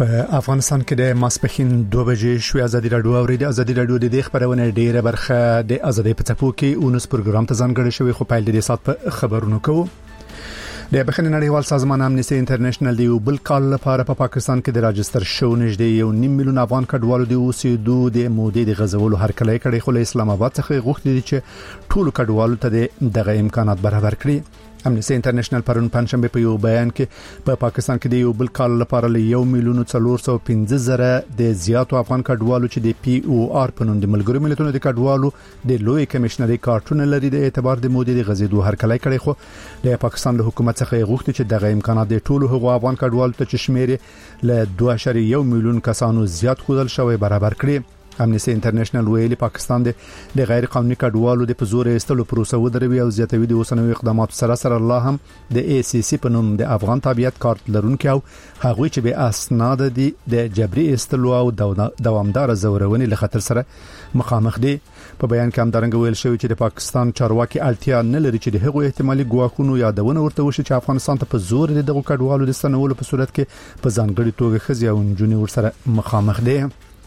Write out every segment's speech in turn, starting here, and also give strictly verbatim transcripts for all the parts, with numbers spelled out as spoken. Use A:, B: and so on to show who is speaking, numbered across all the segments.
A: په افغانستان کې د ماسپخین دوه بجې شوې ازادي راډیو او د ازادي راډیو د دې خبرونه ډیره برخه د ازادي په څپو کې اونس پروګرام ته ځانګړی شوی خو په دې سات په خبرونو کوو. د بخښنې نړیوال سازمان امنیستي انټرنیشنل دی بل کال لپاره په پا پاکستان کې د راجستر شو نږدې یو نیم میلیون افغان کډوالو د اوسېدو د مودې د غزولو هرکلی کړي خو له اسلام آباد څخه غوښتي دي چې ټول کډوالو ته دغه امکانات برابر کړي. امنیستي انټرنیشنل پرون پنځشنبه په یو بیان کې په پا پاکستان کې د یو بل کال لپاره له یو میلیون څلور سوه پنځه زره د زیاتو افغان کډوالو چې د پی او آر په نوم د ملګرو ملتونو د کډوالو د لوی کمشنري کارتونه لري د اعتبار د مودې د غزیدو هرکلی کړي خو د پاکستان له حکومت څخه غوښتي چې دغه امکانات د ټولو هغو افغان کډوالو ته چې شمېر له دوه اعشاریه یو میلیون کسانو زیات خودل شوی برابر کړي. امنیستي انټرنیشنل ویلي پاکستان د غیر قانوني کډوالو د پزور استلو پروسه ودروي او زیاتوي د اوسنوي اقداماتو سره سره الله هم د ای سی سی په نوم د افغان تابعیت کارت لرونکو او هغوی چې به اسناد دي د جبري استلو او دوامدار زورونې له خطر سره مخامخ دي. په بیان کې هم درنګ ویل شوی چې د پاکستان چارواکي اړتیا نه لري چې د هغو احتمالي ګواښونو یادونه ورته وشي چې افغانستان ته په زور دغه کډوالو د ستنولو په صورت کې په ځانګړي توګه خزي او جنونی ورسره مخامخ دي.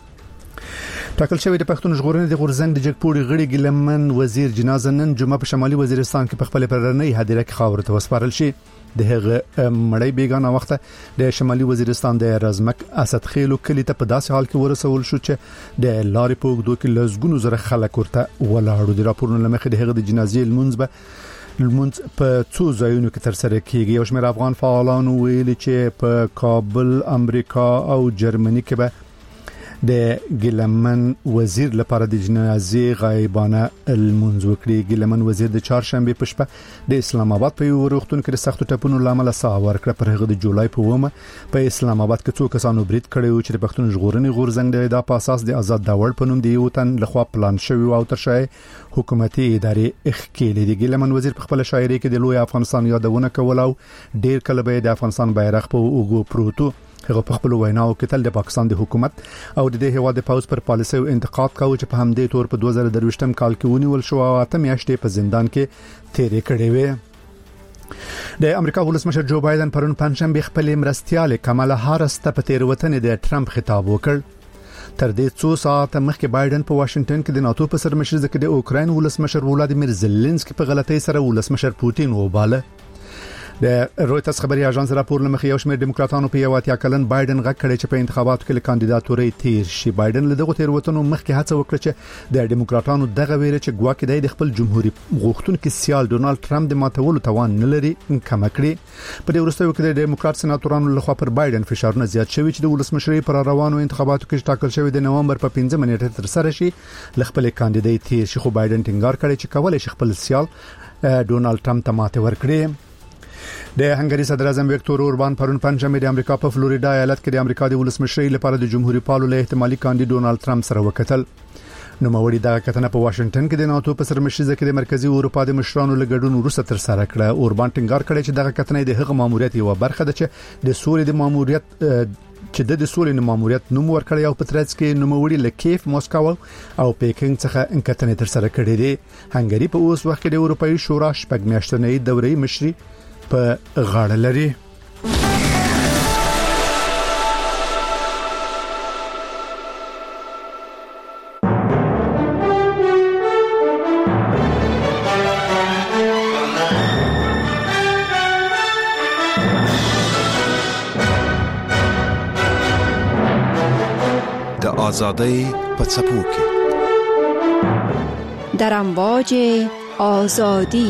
A: ټاکل شوی د پښتون ژغورنې د غورزنګ د جګپوري غړي ګلمن وزیر جنازه نن جمعه په شمالي وزیرستان کې په خپل پرنۍ هدیره کې خاور ته وسپارل شي. د هغه مړی بیگانه وخت د شمالي وزیرستان د رزمک اسد خېلو کلی ته په داسې حال کې ورسول شو چې د لارې په اوږدو کې لزګونو زره خلک ورته ولاړو. د راپورونو لمخې د هغه د جنازې لمونځ به لمونځ په څو ځایونو کې تر سره کیږي. یو شمېر افغان فعالانو ویلي چې په کابل، امریکا او جرمني کې به د ګلمن وزیر لپاره د جنازې غایبانه المنځ وکړي. ګلمن وزیر د چهارشنبه په شپه د اسلام آباد په یو روغتون کې د سختو ټپونو لامل ساه ورکړه. پر هغه د جولای په ومه په اسلام آباد کې څو کسانو برید کړی چې د پښتون ژغورنې غورزنګ د په اساس د آزاد داوړ په نوم دی یو تن لخوا پلان شوی او تر شای حکومتي ادارې اخکېلې دي. ګلمن وزیر په خپل شاعري کې د لوی افغانستان یادونه کول او ډیر کله به د افغانستان بیرغ په اوګو پروتو. هغه په خپل ویناو کې تل د پاکستان د حکومت او د دې هوا د پاوز پر پالیسي او انتقاد کاوه چې په همدې تور په دوه زره درویشتم کال کې ونیول شو او اته میاشتې په زندان کې تیرې کړې وې. د امریکا ولسمشر جو بایدن پرون پنځشنبه خپل مرستيال کمالا هارس ته په تیروتنې د ټرمپ خطاب وکړ. تر دې څو ساعت مخکې بایدن په واشنگټن کې د ناتو په سرمشر ځکه د اوکراین ولسمشر ولادیمیر زيلنسکي په غلطۍ سره ولسمشر پوتین وباله. د رويټرز خبري اژانس راپور لمخې یو شمېر دیموکراتانو په یو اتیا کلن بایدن غږ کړی چې په انتخاباتو کې کاندیداتوري تیر شي. بایدن له دغه تیروتنو مخکې هڅه وکړه چې د دیموکراتانو دغه ویره چې ګواکې د خپل جمهوریت غوښتونکو سیال ډونالد ټرمپ د ماتولو توان نه لري کم کړي. په دې وروستیو کې د دیموکرات سناتورانو لخوا پر بایدن فشارونه زیات شوي چې د ولسمشرۍ پر روانو انتخاباتو کې ټاکل شوی د نومبر په پنځمه نیټه تر سره شي ل خپل کاندیدای تیر شي. خو بایدن ټینګار کړی چې کولای شي خپل سیال ډونالد ټرمپ ته ماته ورکړي. د هنګری صدر اعظم وکټور اوربان پرون پنځمه د امریکا په فلوریدا ایالت کې د امریکا د ولسمشرۍ لپاره د جمهوریت پالو له احتمالي کاندید ډونالد ټرمپ سره وکتل. نو موري دا کتنه په واشنگټن کې د ناتو په سرمشي ځکه د مرکزی اروپا د مشرانو له ګډون وروسته تر سره کړه. اوربان ټینګار کړی چې دغه کتنه د هغه ماموریت یو برخه ده چې د سولې د ماموریت چې د سولې د ماموریت نوم ورکړی او په ترڅ کې نوموړي له کیف، موسکو او پیکینګ څخه کتنې تر سره کړې دي. هنګری په اوس وخت کې د اروپאי شورا شپږ میاشتنۍ دورې مشري په غاړه لري.
B: د آزادۍ په څپو کې
C: در امواج آزادی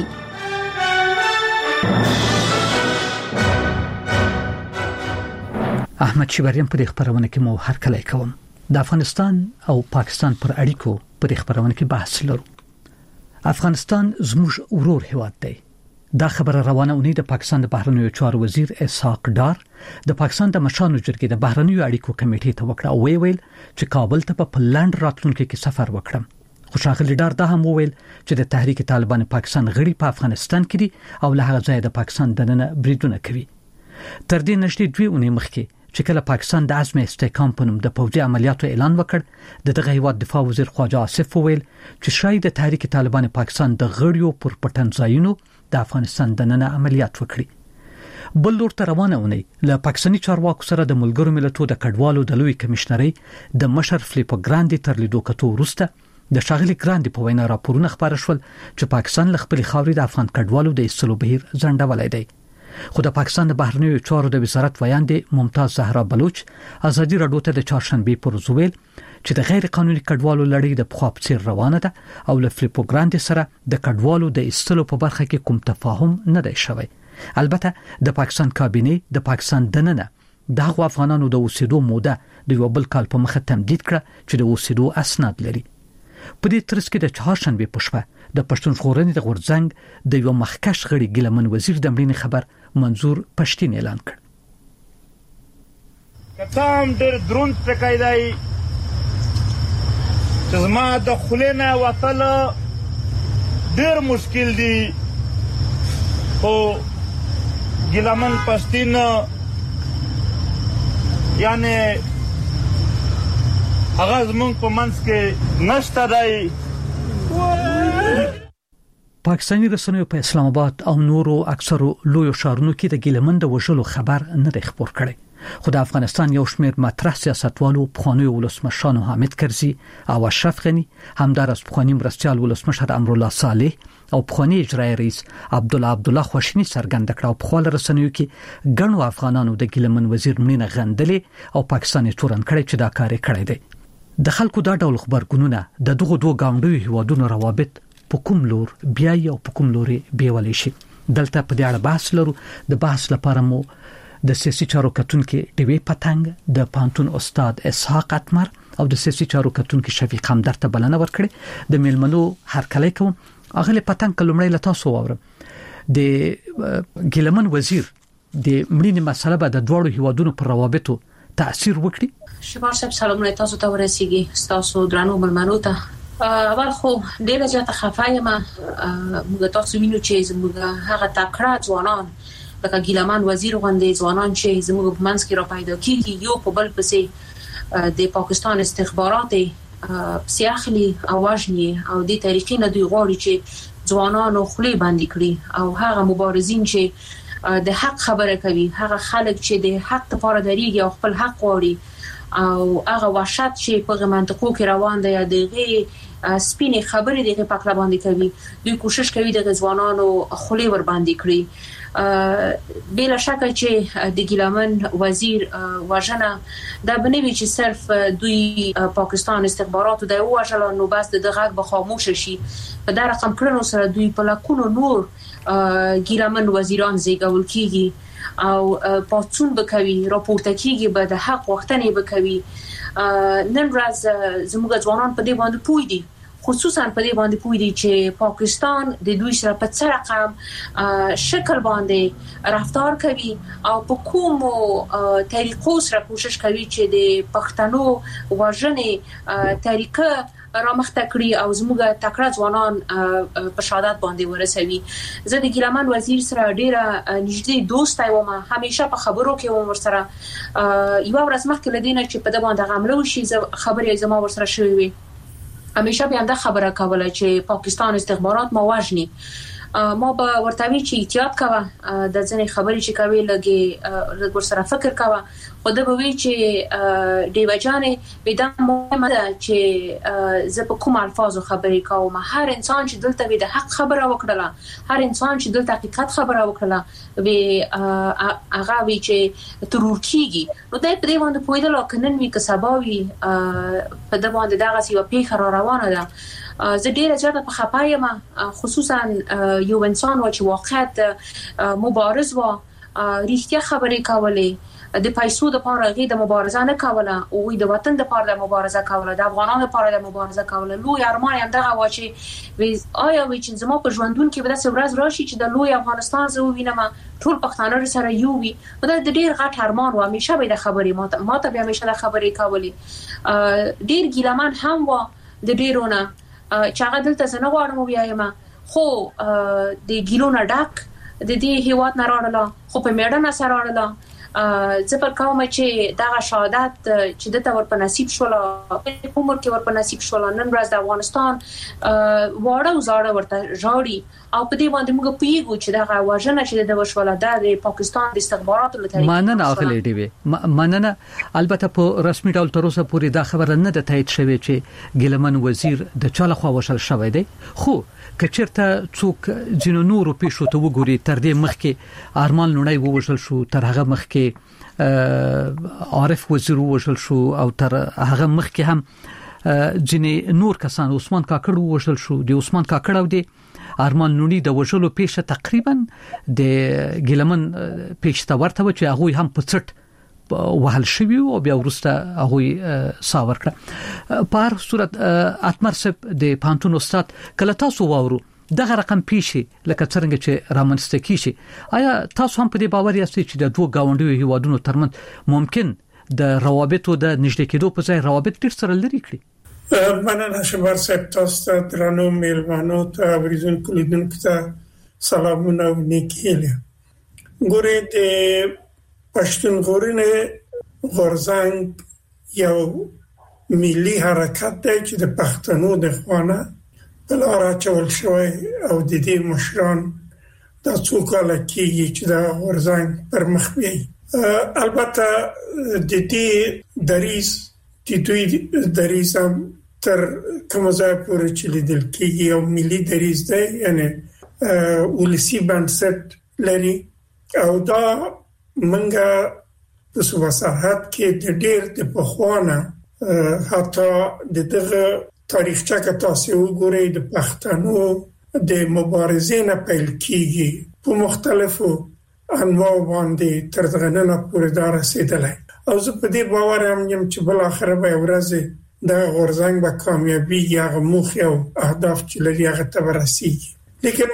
D: احمد شبریم په خبرونه کې مو هر کله کوم. د افغانستان او پاکستان پر اړیکو په خبرونه کې بحث لرو. افغانستان زموږ ورور هیواد دی. دا خبره روانه اونۍ د پاکستان د بهرنیو چارو وزیر اسحاق ډار د پاکستان د مشرانو جرګې د بهرنیو اړیکو کمیټې ته وکړه او ویل چې کابل ته په پلان راتلونکو کې سفر وکړم. خو ښاغلي ډار دا هم ویل چې د تحریک طالبان پاکستان غړي په افغانستان کې دي او له هغه ځای د پاکستان دننه بریدونه کوي. تر دې نشټې دوی اونۍ مخکې چې کله پاکستان د عزم استحکام په نوم د پوځي عملیاتو اعلان وکړ د دغه هیواد دفاع وزیر خواجه آصف ویل چې شاید د تحریک طالبان پاکستان د غړیو پر پټنځایونو د افغانستان دننه عملیات وکړي. بل لور ته روانه ونی له پاکستاني چارواکو سره د ملګرو ملتونو د کډوالو د لوی کمشنري د مشر فلیپو ګراندي تر لیدو کتو وروسته د شاغلي ګراندي په وینا راپورونه خبر شول چې پاکستان له خپل خاورې د افغان کډوالو د ایستلو بهیر ځنډولای دی. خو د پاکستان د بهرنیو چارو د وزارت ویاندې ممتاز زهرا بلوچ ازادي راډیو ته د چهارشنبه پر ورځ ویل چې د غیر قانوني کډوالو لړۍ د پخوا په څیر روانه ده او له فلیپو ګراندي سره د کډوالو د ایستلو په برخه کې کوم تفاهم نه دی شوی. البته د پاکستان کابینه د پاکستان دننه د افغانانو د اوسېدو موده د یو بل کال په مخه تمدید کړه چې د اوسېدو اسناد لري. په دې ترڅ کې د چهارشنبه په شپه د پښتون ژغورنې د غورځنګ د یو مخکښ غړي ګیلمن وزیر د مړینې خبر منظور پښتين اعلان کړ.
E: کتام ډېر دروند ټکایدای چې زما د خلینا وصل ډېر مشکل دي خو ګیلمن پښتين یعنی هغه زمونږ په منځ کې نشته دی.
D: پاکستاني رسنیو په اسلام آباد او نورو اکثرو لویو ښارونو کې د ګیلمن د وژلو خبر نه دی خبر کړی. خو د افغانستان یو شمېر مطرح سیاستوالو پخواني ولسمشرانو حامد کرزي او اشرف غني همدارس پخواني مرستيال ولسمشر امرالله صالح او پخواني اجرایي رئیس عبدالله عبدالله خوشنی څرګند کړ او په خپل رسنیو کې ګڼو افغانانو د ګیلمن وزیر مړینه غندلې او پاکستاني تورن کړی چې دا کار کړی دی. د خلکو دا ډول خبرګونونه د دغه دوه ګاونډیو هیوادونو روابط په کوم لور بیا یو په کوم لوري بیولې شي. دلته په دې اړه بحث لرو. د بحث لپاره مو د سیاسي چارو کتونکو ټیوي پتنګ د پانتون استاد اسحاق اتمر او د سیاسي چارو کتونکو شفیق همدرد ته بلنه ورکړه. د میلمنو هرکلی کوم. اغله پتنګ کلمړی لتا سو وره د ګیلمن وزیر د مړینې مسله به د دوړو هیوادونو پر روابطو تاثیر وکړي.
F: شمار صاحب سلامونه تاسو ته ورسیږي. تاسو درنو ملمنو ته اول خو ډیره زیاته خفایم موږ تاسو وینو چې زموږ هغه تکړه ځوانان لکه ګیلمن وزیر غوندې ځوانان چې زموږ په منځ کې را پیدا کیږي یو په بل پسې د پاکستان استخبارات سیاخلی او واجنی او د طریقې نه دوی غواړي چې ځوانانو خلی باندې کړي او هغه مبارزین چې د حق خبره کوي هغه خلک چې د حق لپاره دریږي او خپل حق غواړي او هغه وحشت چې په منطقو کې روان دی دغه سپینې خبرې دغه پکړه باندې کوي دوی کوشش کوي د ځوانانو خلی ور باندې کړي. بلا شک چې د ګیلمن وزیر وژنه دا بنوي چې صرف دوی پاکستان استخباراتو د وژلو نو بس د غږ به خاموش شي. په دا رقم کړنو سره دوی په لکونو نور ګیلمن وزیران زیږول کیږي او پاتون بکوي راپورته کیږي به د حق وختنې بکوي. نن ورځ زموږ ځوانان په دې باندې پوي دي خصوصا په دې باندې پوي دي چې پاکستان د دوی سره په څه رقم شکل باندې رفتار کوي او په کوم طریقو سره کوشش کوي چې د پښتنو وژنې طریقه رامخته کړی او زموږ تکړه ځوانان په شهادت باندې ورسوي. زه د ګیلمن وزیر سره ډیره نږدې دوست یم همیشه په خبرو کې و ورسره یو ورځ مخکې لدینه چې په دې باندې غملو شي خبرې زما ورسره شوې وي همیشه بیا دا خبره کوله چې پاکستان استخبارات ما وژني. ما به ورتوی چې احتیاط کوه د ځنې خبرې چې کوي لګي لګ ور سره فکر کوه خو دا به وی چې دیو جانې به دا مهمه ده چې زه په کوم الفاظو خبرې کوم. هر انسان چې دلته وي د حق خبره وکړه هر انسان چې دلته حقیقت خبره وکړه به هغه وی چې ترور کیږي نو دا په دې باندې پوهیدل او کنن وی کسباوي په دې باندې دا غسی او پیخ را روانه ده. زه ډیره زیاته په خپایم خصوصا یو انسان و چې واقعیت مبارز و ریښتیا خبرې کولې د پیسو د لپاره غي د مبارزه نه کوله او د وطن د لپاره د مبارزه کوله د افغانانو لپاره د مبارزه کوله. لوی ارمان هم دغه و چې وی آیا وی چې زما په ژوندون کې به د ورځ راشي چې د لوی افغانستان زه وینم ټول پښتانه سره یو وي دا د ډیر غټ ارمان و همیشه به د خبرې ماته ماته به همیشه د خبرې کولې. ډیر ګیلمن هم و د ډیرونه چې هغه دلته زنه غواړم بیایم خو د ګیلونه ډاک د دې هیواد نه راړله خو په میړه نه سره راړله زه پر کوم چې دا شهادت چې د تور په نصیب شول په عمر کې ور په نصیب شول نن ورځ د افغانستان واړه وزاړه ورته ژاړي او په دې باندې موږ پیګو چې دا واژنه چې د وشوله د پاکستان د استخباراتو له طریقې
D: مننه اغلی دی وی مننه. البته په رسمي ډول تر اوسه پورې دا خبره نه ده تایید شوې چې ګیلمن وزیر د چاله خوا وشل شوی دی، خو کچرته څوک جنو نورو پیښو ته وګوري تر دې مخکې ارمان لونای ووشل شو، تر هغه مخکې عارف وزیر ووشل شو، او تر هغه مخکې هم جنې نور کسان عثمان کاکړ ووشل شو. د عثمان کاکړ او د ارمان لونی د وشلو پیښه تقریبا د ګیلمن پیښه ته ورته و چې هغه هم په څټ وهل شوی او بیا ورسته هغه ساور کړ. په هر صورت اتمر سپ د پانتون استاد کله تاسو وورو دغه رقم پیښه لکه څنګه چې رامنځته کیږي، آیا تاسو هم په دې باور یاست چې د دوه گاونډیو هیوادونو ترمنځ ممکن د روابطو د نږدې کېدو په ځای روابط ډیر سره لري کړي؟
G: مننه شمار صاحب، تاسو ته درنو میلمانو ته اوریدون کولیدونکو ته سلامونه او نیکیله. ګورې د پښتونخوا غورځنګ یو ملي حرکت دی چې د پښتنو د خوانه په لار اچول شوی او د دې مشران د څو کاله کېږي چې د غورځنګ پر مخ بیایي. البته د دې دریځ د دوی دریځ هم تر کوم ځای پورې چې لیدل کېږي او ملي دریځ دی، یعنی ولسي بنسټ لري. او دا منګه په صوبه سرحد کې د ډېر د پخوانه حتی د دغه تاریخچه کې تاسو وګورئ د پښتنو د مبارزې نه پیل کېږي په مختلفو انواع باندې تر دغه نه پورې دا رسیدلی. او زه په دې باور یم چې بل اخر به ورځ د غورځنګ به کامیابی یا موخه او اهداف چې لري هغه ته ورسیږي. لیکن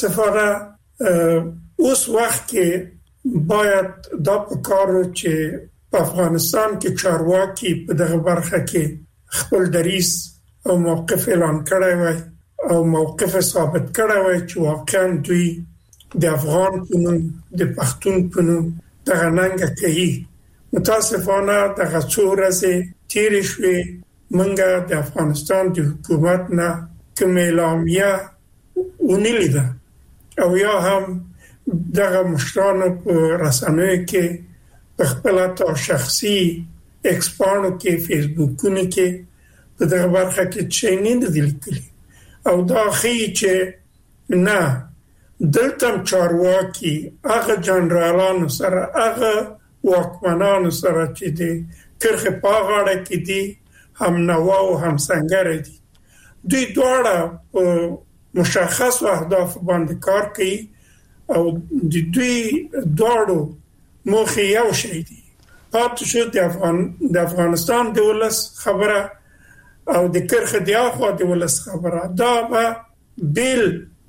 G: متاسفانه اوس وخت کې باید دا په کارو چې په افغانستان کې چارواکي په دغه برخه کې خپل دریځ او موقف اعلان کړی وای او موقف ثابت کړی وای چې واقعا دوی د افغان پنوم د پښتون پنوم دغه ننګه کوي. متاسفانه دغه څو ورځې تیرې شوې، منګه د افغانستان د حکومت نه کوم اعلامیه ونه لیده او یا هم دغه مشرانو په رسنیو کې په خپل تا شخصي ایکسپانو کې فیسبوکونو کې په دغه برخه کې چې نه دي لیکلي. او دا خي چې نه دلته چارواکي هغه جنرالانو سره هغه واکمنانو سره چې دي کرخه پاغاړه کې دي هم نوا او هم څنګه دي، دوی دواړه مشخص اهداف باندې کار کوي او د دوی دواړو مخه یو شی دي. پاتې شو د افغان د افغانستان د ولس خبره او د کرخه د اخوا د ولس خبره، دا به بیل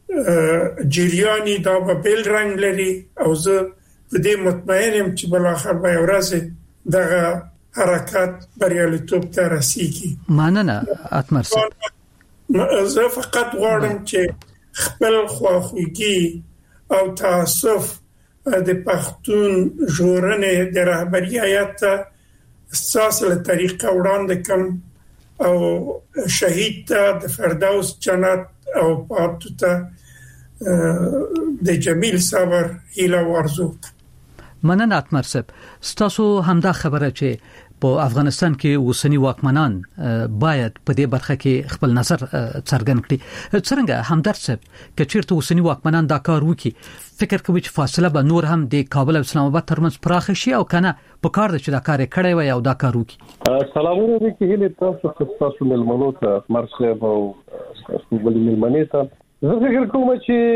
G: جریانی، دا به بیل رنگ لري. او زه په دې مطمئنم چې بل اخر به ورځ دغه حرکت بریالیتوب ته رسیږي.
D: مننه اتمر صاحب.
G: زه فقط غواړم چې خپل خواخوږي او تاسف د پښتون ژغورنې د رهبری هیئت اساس له طریقه وړاندې کوم او شهید ته د فردوس جنت او پاتو ته د جمیل صبر هیله ورزو.
D: مننه اتمر صاحب. ستاسو همدا خبره چې په افغانستان کې اوسنی واکمنان باید په دې برخه کې خپل نظر څرګند کړي. څنګه همدرد صاحب چې چیرته اوسنی واکمنان دا کار وکړي، فکر کوي چې فاصله به نور هم د کابل او اسلام آباد ترمنځ پراخ شي او کنه په کار د چې دا کار کړی وي او دا کار وکړي؟
H: سلامونه دې کې هله تاسو تاسو ملمنو ته اتمر صاحب او تاسو بل ملمنې ته. زه فکر کوم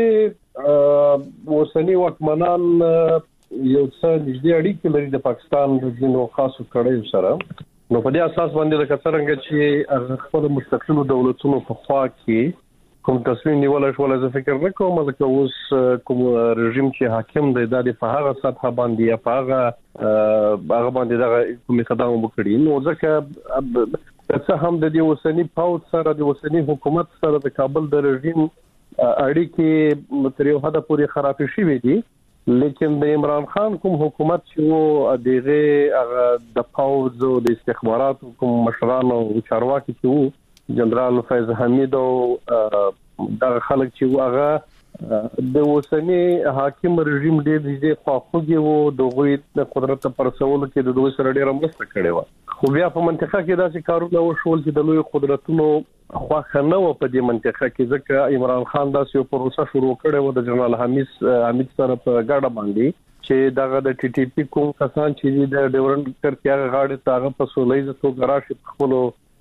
H: چې اوسنی واکمنان یو څه نږدې اړیکې لري د پاکستان د ځینو خاصو کړیو سره. نو په دې اساس باندې د کثرنګ چې خپل مستقلو دولتونو په خوا کې کوم تصمیم نیول شو، زه فکر نه کوم چې اوس کوم رژیم چې حاکم دی د په هغه سطح باندې یا په هغه هغه باندې دا کوم قدم وکړي. نو ځکه څه هم د دې اوسنی پاوت سره د اوسنی حکومت سره د کابل د رژیم اړیکې تر یو حد پورې خراب شوې دي، لیکن د عمران خان کوم حکومت چې وو دغه د پاوز او د استخباراتو کوم مشران او چارواکي چې وو جنرال فیض حمید او د خلک چې هغه د اوسنی حاکم رژیم ډېر دې خواخوږي وو د قدرت پر سوال کې د دوی سره ډېر مرسته کړې و خو بیا په منطقه کې داسې کارونه وشول چې د لوی قدرتونو خواخه نه و په دې منطقه کې ځکه عمران خان داسې یو پروسه شروع کړې و د جنرال حمید حمید سره په ګډه باندې چې دغه د ټي ټي پی کوم کسان چې د ډیورنډ کرکیا غاړه تاغه په سولېزه تو ګراشي خپل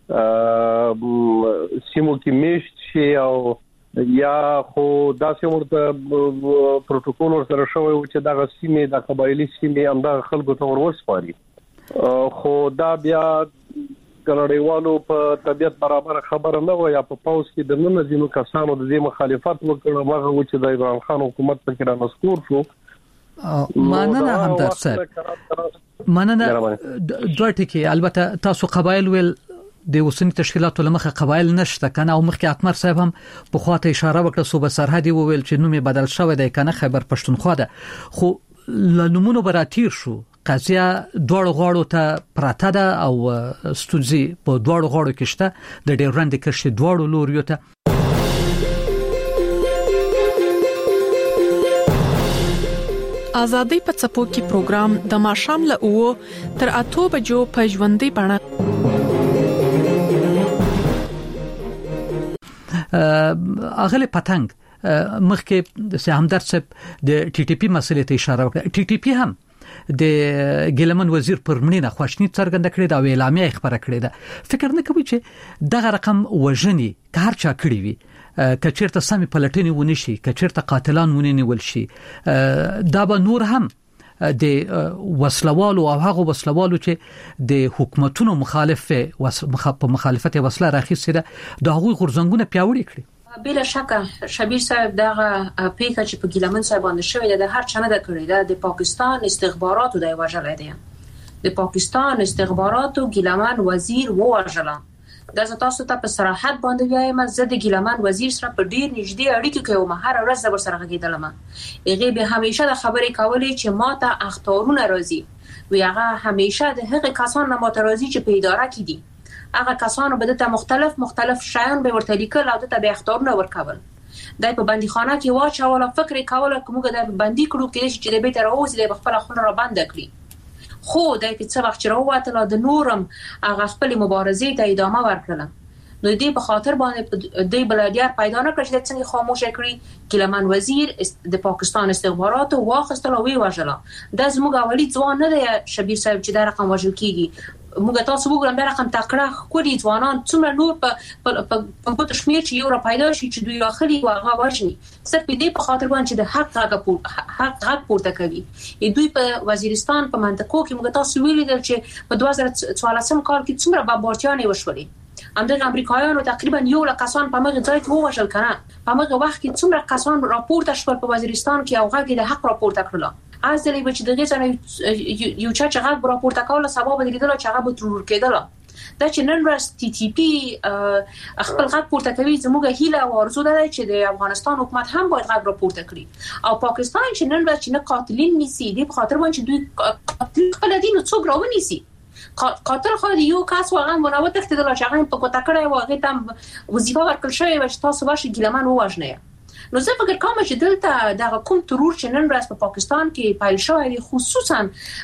H: سیمو کې میشت شي او یا خو داسې ورته پروتوکول سره شوی و چې دغه سیمې د قبایلی سیمې همدغه خلکو ته ورسپاري خو دا بیا ګړړیوالو په طبيعت برابر خبره نه و یا په پاوس کې د نن ځینو کسانو د دې مخالفت وکړ هغه و چې د عمران خان حکومت په کې را مسکور شو
D: مننه همدرد صاحب مننه دوه ټکي البته تاسو قبایل ویل د وسنی تشکیلاتو لمخه قبایل نشته کنه او مخکې اتمر صاحب هم په خواته اشاره وکړه صوبه سرحدي وویل چې نوم بدل شوی دی کنه خیبر پښتونخوا ده خو لنمونو براتیر شو قضیه دوړ غاړو ته پراته ده او ستونزي په دوړ غاړو کې شته د ډیورند کرښې دوړ لوريو ته
I: آزادۍ په څپو کې پروګرام د ماشام له اوو تر اته بجو په ژوندۍ بڼه
D: اغله پتنګ مخکې د همدرد صاحب د ټي ټي پی مسلې ته اشاره وکړه ټي ټي پی هم د ګلمن وزیر پر مړینه خواشنی څرګنده کړې دا اعلامیه خبره کړې ده فکر نه کوي چې دغه رقم وژنې که هر چا کړی وي کچیرته سمې پلټنې ونشي کچیرته قاتلان ونیول شي دا به نور هم د وسلوالو او هغه وسلوالو چې د حکومتونو مخالف په مخالفت وسله راخیسته ده د هغوی غورځنګونه پیاوړي کړي
F: بلا شک شبیر صاحب دغه پیکه چې په ګیلمن صاحب باندې شوې ده هر چانه ده کړی ده د پاکستان استخباراتو د وژلې ده د پاکستان استخباراتو ګیلمن وزیر وژل دا تاسو ته په صراحت باندې وایم زه د ګیلمن وزیر سره په ډیر نږدې اړیکه کې وم هر ورځ زبر سره غږیدلم هغه به همیشه د خبرې کولې چې ماته اخطارونه راځي وی هغه همیشه د هغه کسان نه ماته راځي چې په اداره کې دي هغه کسانو به د مختلف مختلف شیان به ورته لیکل او د به اخطارونه ورکول دای په بندیخانه کې واچول فکر کول کومه د بندي کړو کې چې د بیت راوځي د خپل خونه را بند کړی خو دای په څه وخت راووتل د نورم هغه خپل مبارزې ته ادامه ورکړه نو دې په خاطر باندې د بلادیار پیدا نه کړ چې څنګه خاموش کړی ګیلمن وزیر د پاکستان استخباراتو واخستل او وی وژل د زموږ اولی ځوان نه دی شبیر صاحب چې دا رقم وژل کیږي موږ تاسو وګورم دا رقم تکړه کولی ځوانان څومره نور په په په تشمیر چې یو را پیدا شي چې دوی راخلي او هغه وژني صرف دې په خاطر باندې چې د حق هغه حق حق پورته کوي دوی په وزیرستان په منطقو کې موږ تاسو ویل چې په دوه زره څوارلسم کال کې څومره بمبارډیانې وشولې همدغه امریکایانو تقریبا یو لک کسان په مغه ځای کې ووژل کړه په مغه وخت کې څومره کسان راپورته شول په وزیرستان کې او هغه د حق راپورته کړل از دلی به چې دغه څنګه یو چا چې هغه راپورته کوله سبب لیدل چې هغه به ترور کېدل دا چې نن ورځ ټي ټي پی خپل غږ پورته کوي زموږه هیله او ارزو ده چې د افغانستان حکومت هم باید غږ راپورته کړي او پاکستان چې نن ورځ چې نه قاتلین نیسي د خاطر باندې دوی قاتل خپل دین څوک راونیسي قاتل خو یو کس واقعا منوت اختیار چې هغه په کوټه کړی واغې تم وظیفه ورکړل شوی و چې تاسو واشه ګیلمن وژنه نو زه فکر کوم چې دلته د کوم ترور چې نن ورځ په پاکستان کې پایل شوی خصوصا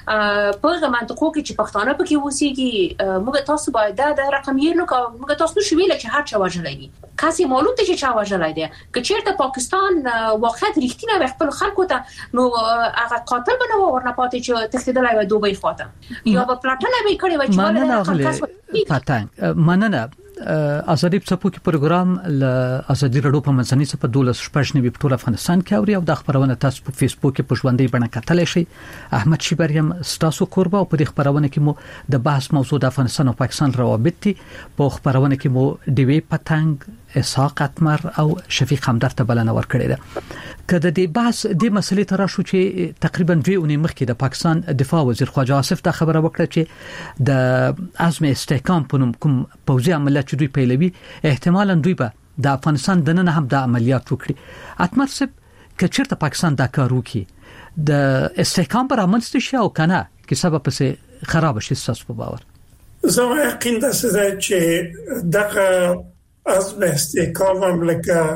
F: په منطقو کې چې پښتانه پکې وسیږي موږ تاسو باید دا رقم یې نو موږ تاسو شو ویل چې هر چا وژلای کاسي معلوم دي چې چا وژلای دی که چیرته پاکستان واقعیت رښتینه خپل خلکو ته نو هغه قاتل بنو ورنه پاتې چې تخدیدلای و دوبۍ خواته یا په پلاټنه به کړی و چې
D: مننه پاتنګ مننه ازادي په څپو کې پروګرام ل ازادي رادیو په منځنۍ صفه دولس شپږ نوي په ټول افغانستان کې اوري او د خبرونه تاسو په فیسبوک کې په ژوندۍ بڼه کتلی شئ احمد شیبریم ستاسو کوربه او په خبرونه کې مو د بحث موضوع د افغانستان او پاکستان روابط دي په خبرونه کې مو دیوی پتنګ اسحاق اتمر او شفیق همدرد ته بلنه ورکړې ده کله د بحث د مسلې تر شو چې تقریبا دوه اونۍ مخکې د پاکستان دفاع وزیر خواجه آصف دا خبره وکړه چې د عزم استحکام په نوم کوم پوځي عملیات چې دوی پیلوي احتمالاً دوی به د افغانستان د نن هم د عملیات وکړي اتمر صاحب کچیرته پاکستان دا کار وکړي د استحکام پر امنستي شي او کنه کې سبب پسې خراب شي تاسو په باور
G: زه یقین ده چې دغه عزم استحکام هم لکه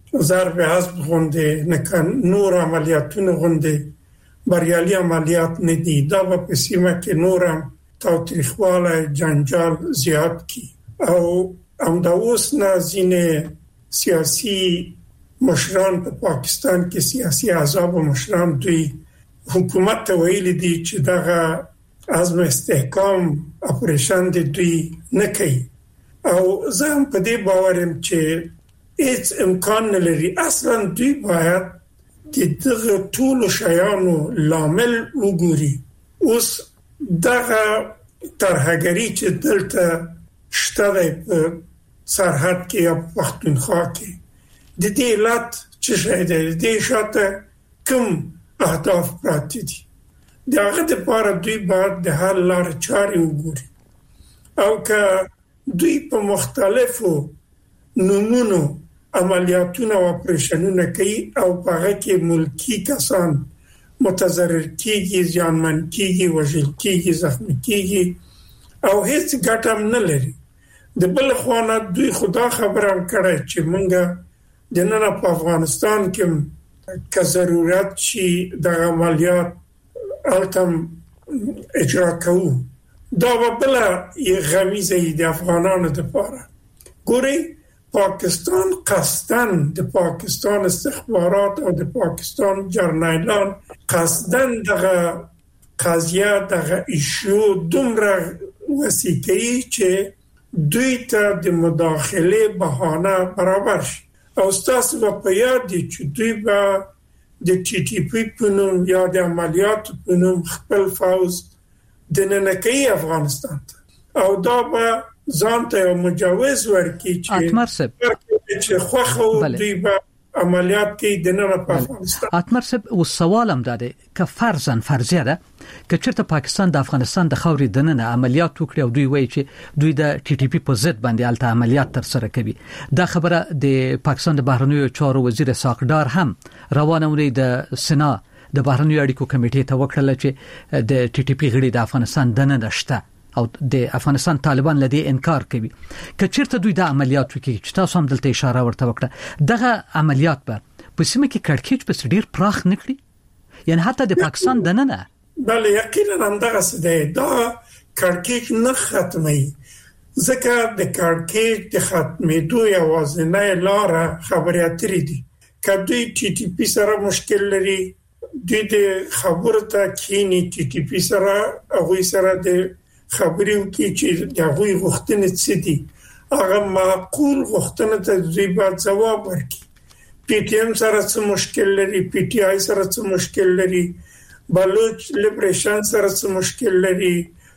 G: ضرب حزب غونډه نه نور عملیاتونه غونډه بریالي عملیات نه دي. دا په سیمه کې نورم تاوتریخواله جنجال زیات کی او هم دا اوس نه ځینې سیاسي مشران په پاکستان کې سیاسي احزاب او مشران دوی حکومت ته ویلي دي چې دغه عزم استحکام اپریشن دی دوی نه کوي او زه هم په دې باور یم چې هیڅ امکان نه لري اصلا دوی باید د دغه ټول شیانو لامل وګوري. اوس دغه ترهګری چې دلته شته په سرحد کې یا پښتونخوا کې د دې علت چې شاید د دې شاته کوم اهداف پراته دي دغه د لپاره دوی باید د حل لارې چارې وګوري او که دوی په مختلفو نمونو عملیاتونه او اپریشنونه کوي او په هغه کې ملکی کسان متضرر کیږي، زیانمن کیږي، وژل کیږي، زخمی کیږي او هیڅ ګټه نه لري. د بل خوانه دوی خدا خبرم کړی چې مونږ د نن په افغانستان کې که ضرورت شي د عملیات التم اجرا کوو. دا بل غمیزه د افغانانو لپاره. ګوري پاکستان قصدن د پاکستان استخبارات او د پاکستان جرنیلان قصدن دغه قضیه دغه ایشو دومره وسیقی چې دوی ته د مداخله بهانه برابر شي او ستاسو په یاد دي چې دوی به د ټي ټي پی په نوم یا د عملیات په نوم خپل فوز د ننکي افغانستان ته او دا به ځان ته مجوز ورکړي چې چې خوخه دوی به عملیات کې د نن په افغانستان.
D: اتمر صاحب او سوالم داده که فرضاً فرضیه ده که چیرته پاکستان د افغانستان د خاورې د نن عملیات وکړي او دوی وایي چې دوی د ټي ټي پی په ضد باندې الته عملیات تر سره کوي. دا خبره د پاکستان د بهرنیو چارو وزیر ساقدار هم روانه د سنا د بهرنیو اړیکو کمیټې ته وکړه چې د ټي ټي پی غړي د افغانستان د نن شته او د افغانستان طالبان لدی انکار کوي. که چیرته دوی د عملیات وکړي چې تاسو هم دلته اشاره ورته وکړه دغه عملیات به په سیمه کې کړکېچ په ډیر پراخ نکړي یعنی حتی د پاکستان د نه نه
G: بله یقینا هم دغه څه دی. دا کړکېچ نه ختمي ځکه د کړکېچ د ختمېدو یوازینۍ لاره خبرې اترې دي. که دوی ټي ټي پی سره مشکل لري دوی د خبرو ته کینی ټي ټي پی سره هغوی سره د خبرې وکړي چې د هغوی غوښتنې څه دي هغه معقول غوښتنه ته دوی باید ځواب ورکړي. پی ټي ایم سره څه مشکل لري، پی ټي آی سره څه مشکل لري، بلوچ لیبریشن سره څه مشکل لري،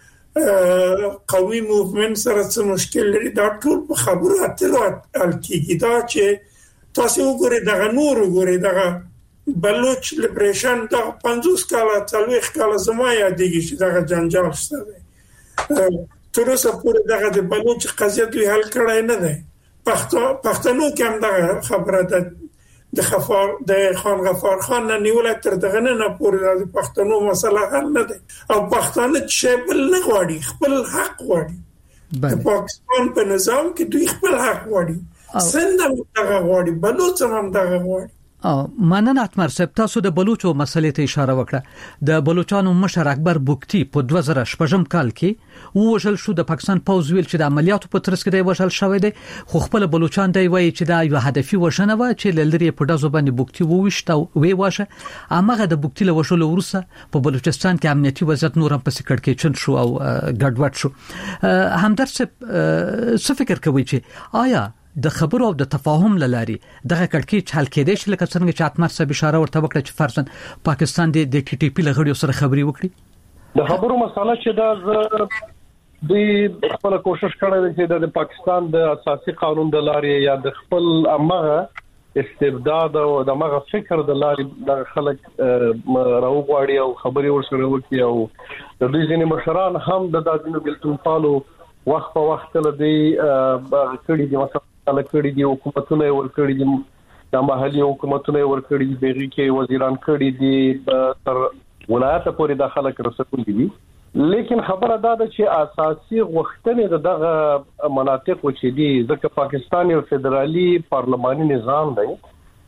G: قوي موومنت سره څه مشکل لري. دا ټول په خبرو اترو حل کیږي. دا چې تاسو وګورئ دغه نور وګورئ دغه بلوچ لیبریشن دا پنځوس کاله څلوېښت کاله زما یادېږي چې دغه جنجال شته دی. تر اوسه پورې دغه د بلوچ قضیه دوی حل کړای نه دی. پښتنو کې هم دغه خبره ده د غفار د خان غفار خان نه نیولای تر دغه نه پورې د پښتنو مسله حل نه ده او پښتانه چې بل نه غواړي خپل حق غواړي. د پاکستان په نظام کې دوی خپل حق غواړي، سند هم دغه غواړي، بلوچ هم دغه غواړي.
D: او مننه اتمر صاحب تاسو د بلوچو مسلې ته اشاره وکړه. د بلوچستان مشر اکبر بوکتی په دوه زره شپږم کال کې وژل شو. د پاکستان پوز ویل چې د عملیاتو په ترڅ کې دی وژل شوی دی خو خپل بلوچستان دی وایي چې دا یو هدفي وژنه و چې لری په دازو باندې بوکتی ووښته او وی واشه. امغه د بوکتی له وژلو وروسته په بلوچستان کې امنیتي وضعیت نور هم په سکړ کې چن شو او ګډوډ شو. همدرد صاحب څه فکر کوي چې آیا د خبرو او د تفاهم لاري دغه کړکېچ حل کېدای شي لکه څنګه چې اتمر صاحب اشاره ورته وکړه چې فرضاً پاکستان د ټي ټي پی لغړیو سره خبري وکړي؟
H: د خبرو مسله چې دا د خپل کوشش کړی چې د پاکستان د اساسي قانون د لاري یا د خپل امغه استبداد او د امغه فکر د لاري د خلک راوغواړي او خبري ورسره وکړي او د دوی ځینې مشران هم د دازینو ګلتون پالو وخت په وخت له دی کړي دي مثلا کړي دي حکومتونه ورکړي دي د محلي حکومتونه ورکړي دي بیري کې وزیران کړي دي تر ولایت پورې د خلک رسول دي. لیکن خبره دا ده چې اساسي غوښتنې دغه مناطق چې دي ځکه پاکستان یو فدرالي پارلماني نظام دی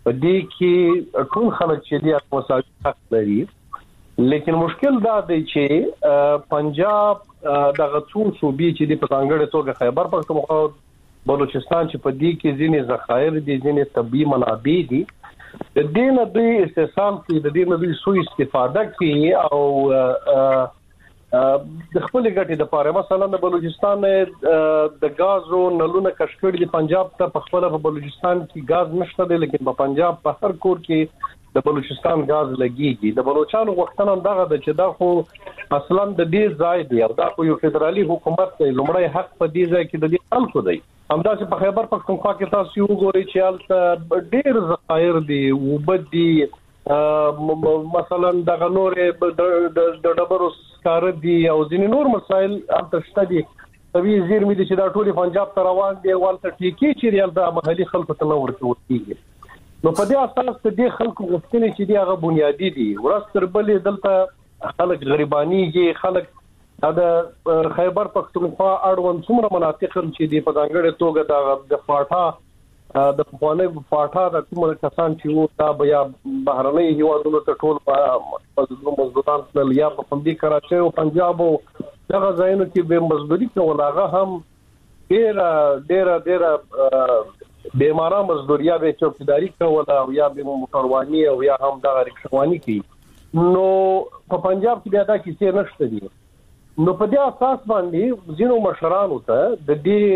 H: په دې کې ټول خلک چې دی مساوي حق لري لیکن مشکل دا دی چې پنجاب دغه څو صوبې چې د پتانګړې توګه خیبر پختونخوا بلوچستان چې په دې کې ځینې ذخایر دي ځینې طبي منابع دي د دې نه دوی استحصال کوي د دې نه دوی سوء استفاده کوي او د خپل ګټې د پاره مثلا د بلوچستان د غازو نلونه کشکړې د پنجاب ته په خپل په بلوچستان کې غاز نشته دی لیکن په پنجاب په هر کور کې د بلوچستان غاز لګيږي د بلوچستان وختونه دغه د چې دا خو اصلا د دې ځای دی او دا خو یو فدرالي حکومت دی لومړی حق په دې ځای کې د دې خلکو دی همدا چې په خیبر پختونخوا کې تاسو وګورئ چې البته ډېر ذخایر دي وبدي مثلا دغه نورې د ډبرو سکار دي او ځینې نور مسایل البته شته دي طبي زیرمې دي چې دا ټول پنجاب ته روان دي والته ټیکی چې ریال د محلي خلکو ته نور کیږي نو په دې اساس ته د خلکو غوښتنې چې دی هغه بنیادی دي ورستر بلې دلته خلک غریبانيږي خلک دا خیبر پختونخوا اړوند څومره مناطق چې دی په ځانګړې توګه د فاټا د پخوانی فاټا د کومه کسان چې وو دا بیا بهرنۍ هیوادونو ته ټول په مزدوران تل یا په فندي کراچي او پنجاب او دغه ځایونو کې به مزدوري کول هغه هم ډیر ډیر ډیر بیماره مزدوریا به چوکیداری کول او یا به موټرواني او یا هم دغه رکشواني کوي نو په پنجاب کې بیا دا کیسې نشته دي نو په دې اساس باندې ځینو مشرانو ته د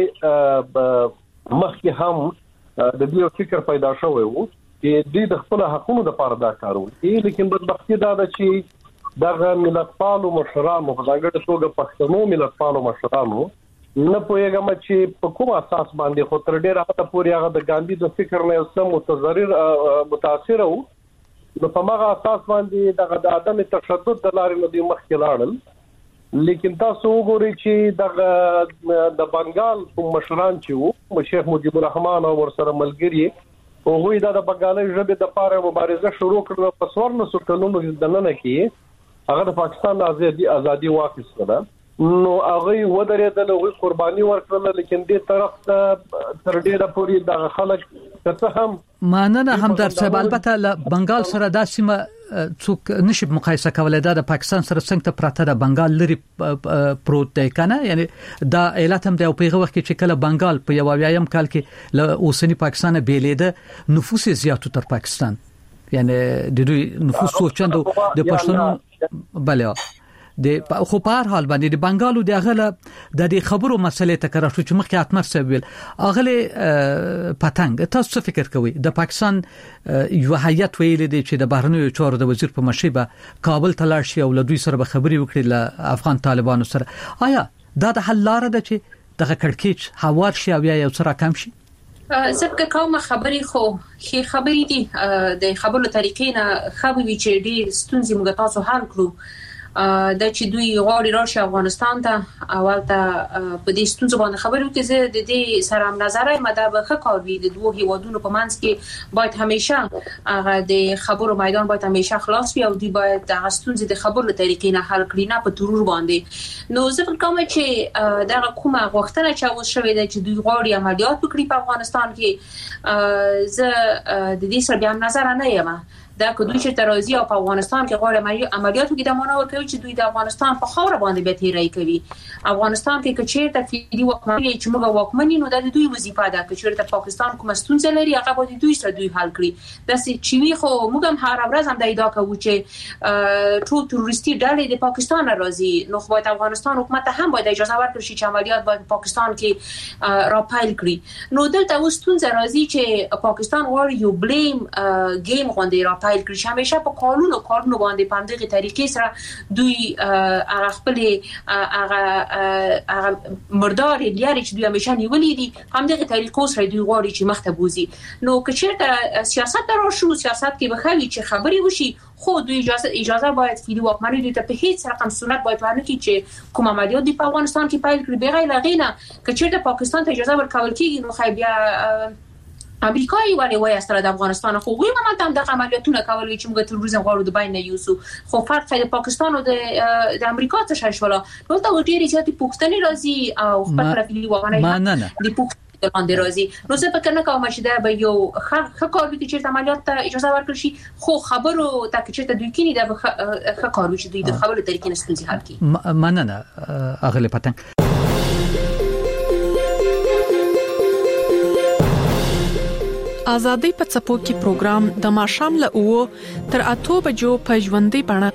H: دې مخکې هم د دې فکر پیدا شوی وو چې د خپل حقوقو لپاره دا کار وکړي لیکن بدبختی دا ده چې دغه ملتپالو مشرانو په ځانګړي توګه پښتنو ملتپالو مشرانو نه پوهیږم چې په کوم اساس باندې خو تر ډیره حتی پورې هغه د ګاندھی د فکر نه سم متضرر متاثر وو نو په هغه اساس باندې دغه د عدم تشدد د لارې نه دی مخکې لاړل لیکن تاسو وګورئ چې دغه د بنگال کوم مشران چې وو شیخ مجیب الرحمن او ورسره ملګری هغه د بنگالي ژبې د لپاره مبارزه شروع کړه په څوارلس کلونو د نن کې هغه د پاکستان ازادي ازادي واخیسته نو هغه ودرېدل او قرباني ورکړل لیکن دې طرف ته تر ډیره پورې د خلک څه هم
D: ماننه هم در څه البته له بنگال سره د سیمه څوک نشي مقایسه کولای دا د پاکستان سره څنګه ته پراته د بنگال لري پروت دی کنه یعنی دا ایالت هم د پیغه وخت چې کله بنگال په یو ویایم کال کې له اوسنی پاکستان بیلیده نفوس زیاتو تر پاکستان یعنی د دوی نفوس سوچند د پښتنو بله د خو په هر حال باندې د بنگالو د غله د دې خبرو مسلې ته کړه چې مخکې اتمر سویل اغله پتنګ تاسو څه فکر کوئ د پاکستان یو هیئت ویل دي چې د بهرنیو چارو د وزیر په مشیبه کابل ته لاړ شي او له دوی سره به خبري وکړي له افغان طالبانو سره آیا دا د حل لار ده چې دغه کړکېچ هوار شي او یا یو سره کم شي
F: زبکه کومه خبرې خو خې خبرې دي د خبرو طریقې نه خبرې چې ډېر ستونزې موږ تاسو حل کړو دا چې دوی غواړي راشي افغانستان ته اول ته په دې ستونزو باندې خبرو کې زه د دې سره هم نظر مده به خکاوي د دوه هیوادونو په منځ کې باید همیشه هغه د خبرو میدان باید همیشه خلاص وي او دوی باید د ستونزې د خبرو طریقې نه حل کړي نه په ترور باندې نو زه فکر کوم چې دا کومه غوښتنه چې اوس شوې ده چې دوی غواړي عملیات وکړي په افغانستان کې زه د دې سره بیا نظر نه یم دا که دوی چې ترازی او په افغانستان کې غواړي عملیات وکړي د مانو کوي چې دوی د افغانستان په خاور باندې به تیری کوي افغانستان کې کچیر ته فیدی وکمنی چې موږ وکمنی نو د دوی وظیفه ده کچیر ته پاکستان کوم ستونزه لري هغه به دوی سره دوی حل کړي د چې وی خو موږ هم هر ورځ هم د ادعا کوو چې ټول تروریستي ډلې د پاکستان راځي نو خو د افغانستان حکومت هم باید اجازه ورکړي چې عملیات باید پاکستان کې را پایل کړي نو دلته اوس ستونزه راځي چې پاکستان غواړي یو بلیم گیم غونډه را پایل کړي همیشه په قانون او قانون باندې په همدغه طریقې سره دوی هغه خپل هغه هغه مردار لري چې دوی همیشه نیولې دي همدغه طریقو سره دوی غواړي چې مخته بوزي نو که چیرته سیاست راشو سیاست کې بخوي چې خبري وشي خو دوی اجازه اجازه باید فیدی واکمنی دوی ته په هیڅ رقم صورت باید ورنه کی چې کوم عملیات دی په افغانستان کې پایل کړي بغیر لغینه که چیرته پاکستان ته اجازه ورکول کیږي نو خای بیا امریکای ولی وای استره د افغانستان خو وی ما ته د عملیاتونه کول چې موږ تروریزم غواړو د بین یوسو خو فرق د پاکستان او د د امریکا څخه شولا نو ته ډیره زیاتې پوښتنې راځي او خپل فیدی واکمنی
D: د
F: باندې راځي. نو زه فکر نه کوم چې دا به یو ښه کار وي چې عملیات ته اجازه ورکړي شي، خو خبرو ته چې ته دوی کینی دا به ښه کار وي چې دوی د خبرو طریقې نه ستونزې حل کړي.
D: مننه اغله پتنګ.
I: آزادۍ په څپو کې پروګرام د ماښام له اوو تر اته بجو په ژوندۍ بڼه.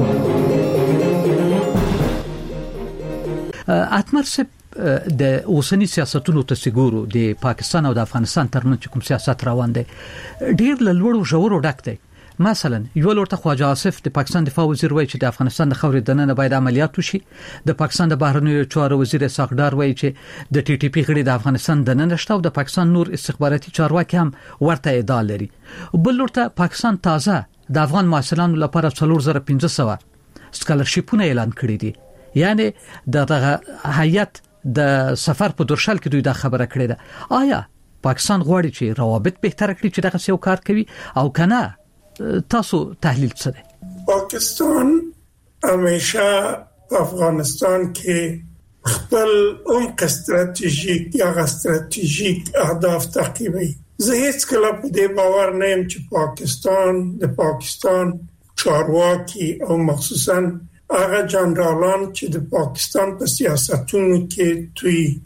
D: اتمر سپ د اوسنی سیاستونو ته سګورو د پاکستان او د افغانستان ترمنځ کوم سیاست روان دی ډیر له لوړو ژورو ډک دی. مثلا یو لورته خواجه آصف د پاکستان دفاع وزیر وایي چې د افغانستان د خاورې دننه باید عملیات وشي. د پاکستان د بهرنیو چارو وزیر ساقدار وایي چې د ټي ټي پی غړي د افغانستان دننه شته او د پاکستان نور استخباراتي چارواکي هم ورته ادعا لري. بل لورته پاکستان تازه د افغان محصلانو لپاره څلور زره پنځه سوه سکالرشیپونه اعلان کړي دي. یعنی دغه هیئت د سفر په درشل کې دوی دا خبره کړې ده. آیا پاکستان غواړي چې روابط بهتر کړي چې دغه څه کار کوي او کنه؟ تاسو تحلیل څه دی؟
G: پاکستان همیشه افغانستان کې خپل عمق استراتیژیک یا استراتیژیک اهداف تعقیبوي. زه هیڅ کله په دې باور نه یم چې پاکستان د پاکستان چارواکي او مخصوصا هغه جنرالان چې د پاکستان په سیاستونو کې دوی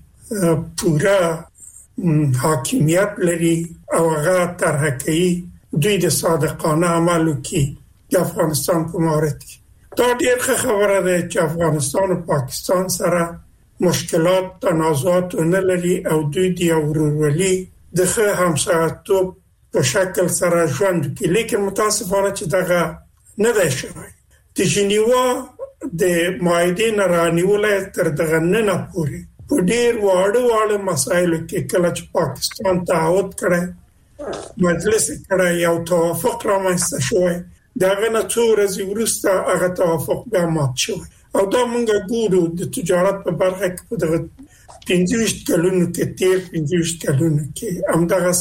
G: پوره حاکمیت لري او هغه طرح کوي دوی د صادقانه عملو کې د افغانستان په مورد کې. دا ډېر ښه خبره ده چې افغانستان او پاکستان سره مشکلات تنازعات نه لري او دوی د ورورولي د ښه همسایه‌توب په شکل سره ژوند کوي. لیکن متاسفانه چې دغه نه دی شوی. د ژنیوا د معاهدې نه رانیولای تر دغه نه پورې په ډېر واړه واړه مسایلو کې کله چې پاکستان تعهد کړی مجلس کړه یو توافق رامنځته شوی، دغه نه څو ورځې وروسته هغه توافق بیا مات شوی او دا موږ ګورو د تجارت په برخه کې په دغه پنځه ویشت کلونو کې تیر پنځه ویشت کلونو کې همدغه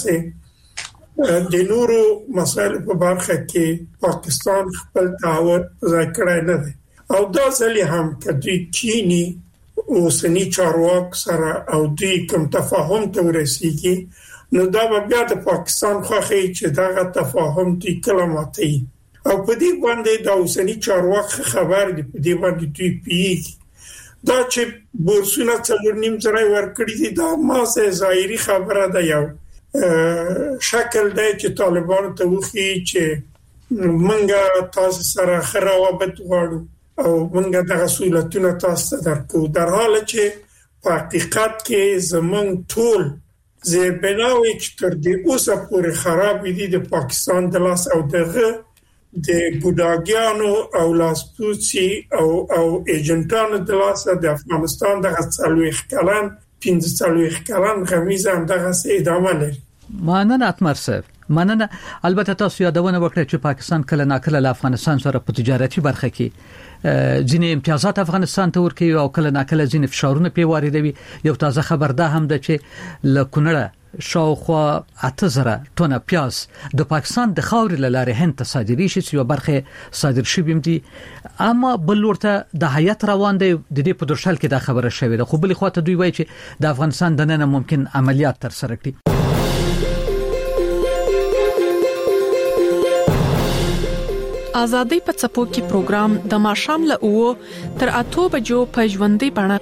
G: سه د نورو مسایلو په برخه کې پاکستان خپل تعهد ځای کړی نه دی او دا ځلې هم کدی کینی اوسنی چارواک سره او دوی کوم تفاهم ته ورسیږي نو دا بیا د پاکستان خوښي چې دا تفاهم دي کله ماتي او په دې باندې د اوسنی چارواک خبر دي په دې باندې دوی پیږي. دا چې بورسونه څلور نیم زره ورکړي دي دا ما سه ظاهري خبره ده، یو شکل دی چې طالبان ته وخی چې منګه تاسو سره خراوبت غواړو او منګه د رسولتونه تاسو درکو، در حاله چې په حقیقت کې زمون ټول زیربناوی چې تر دې اوسه پورې خراب دي د پاکستان د لاس او دغه د بوداګیانو او لاسپوڅي او او ایجنټانو د لاس د افغانستان د څلويخ کلن پنځه څلويخ کلن غمیزه هم دغه ادامه لري.
D: مننه اتمر صاحب، مننه. البته تاسو یادونه وکړه چې پاکستان کله ناکله له افغانستان سره په تجارتي برخه کې ځینې امتیازات افغانستان ته ورکوي او کله ناکله ځینې فشارونه پی واردوي. یو تازه خبر ده هم ده چې له کونړه شاوخوا اته زره ټنه پیاز د پاکستان د خاورې له لارې هند ته صادري شي چې یو برخه صادر شوی دي. اما بل ورته د هیئت روان دی د دې په درشل کې دا خبره شوې ده، خو بل خو ته دوی وایي چې د افغانستان د نن ممکن عملیات تر سره کړي.
I: آزادۍ په څپو کې پروګرام د ماښام له اوو تر اته بجو په ژوندۍ بڼه.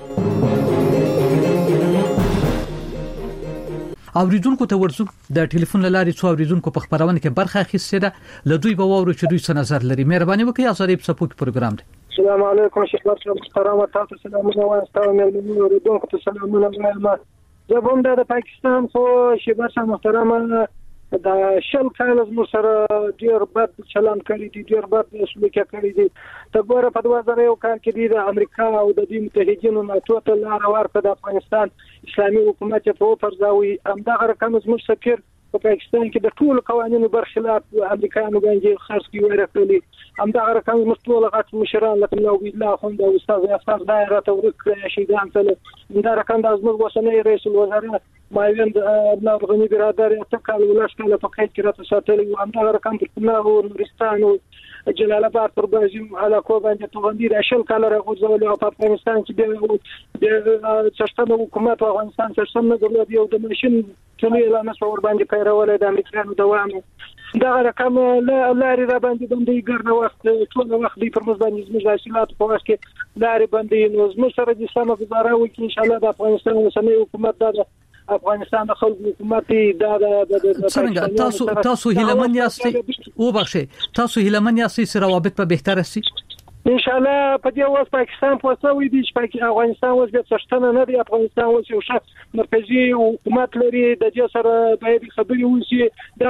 D: اوریدونکو ته ورزو د ټلیفون لاري څو اوریدونکو په خبرونه کې برخه اخیسته ده، له دوی به وورو چې دوی څه نظر لري. مهرباني وکړئ آزادۍ په څپو کې پروګرام دی.
J: السلام علیکم شیخ صاحب، محترم تاسو سلامونه وایستم مې اوریدونکو ته سلامونه وایم. زه هم د پاکستان خو شیخ صاحب محترم دا شل کال از مو سره ډیر بد چلن کړی دي، ډیر بد سلوک کړی دي. ته ګوره په دوه زره یو کال کې د امریکا او د دې متحدینو ناتو ته لار ورکړه د افغانستان اسلامي حکومت ته فرضاوي. همدغه رقم زموږ سفیر په پاکستان کې د ټول قوانینو برخلاف امریکایانو باندې خاص کی ورکړي. همدغه رقم زموږ ټول غټ مشران لکه نو الله خوند او استاد افسر دایره ته ورکړي شي. دا همدغه رقم د زموږ وسنۍ رئیس الوزرا ماوین د افغاني برادر ته کال ولاش کال په قید کې راته ساتلی و همدا رقم پر الله او نورستان او جلال آباد پر بازي علاقو باندې توغندي د شل کال راغورځول او په افغانستان کې د څشتنه حکومت افغانستان څشتنه دولت یو د ماشين ټولې اعلان شو باندې پیرول د امریکایانو دوام دا رقم لا لاري را باندې باندې ګرځنه وخت ټول وخت دی پر مز باندې زموږ حاصلات په واسه کې لاري باندې نو زموږ سره د سمه گزاره وکړي ان شاء الله د افغانستان اوسنۍ حکومت د افغانستان د خلکو حکومت دا د
D: څنګه تاسو تاسو هیلمن یاستئ او بخښه تاسو هیلمن یاستئ چې روابط په بهتر شي
J: ان شاء الله په دې وخت پاکستان په څو دي چې افغانستان اوس د څشتنه نه دی افغانستان اوس یو ښه مرکزی حکومت لري د دې سره باید خبري وشي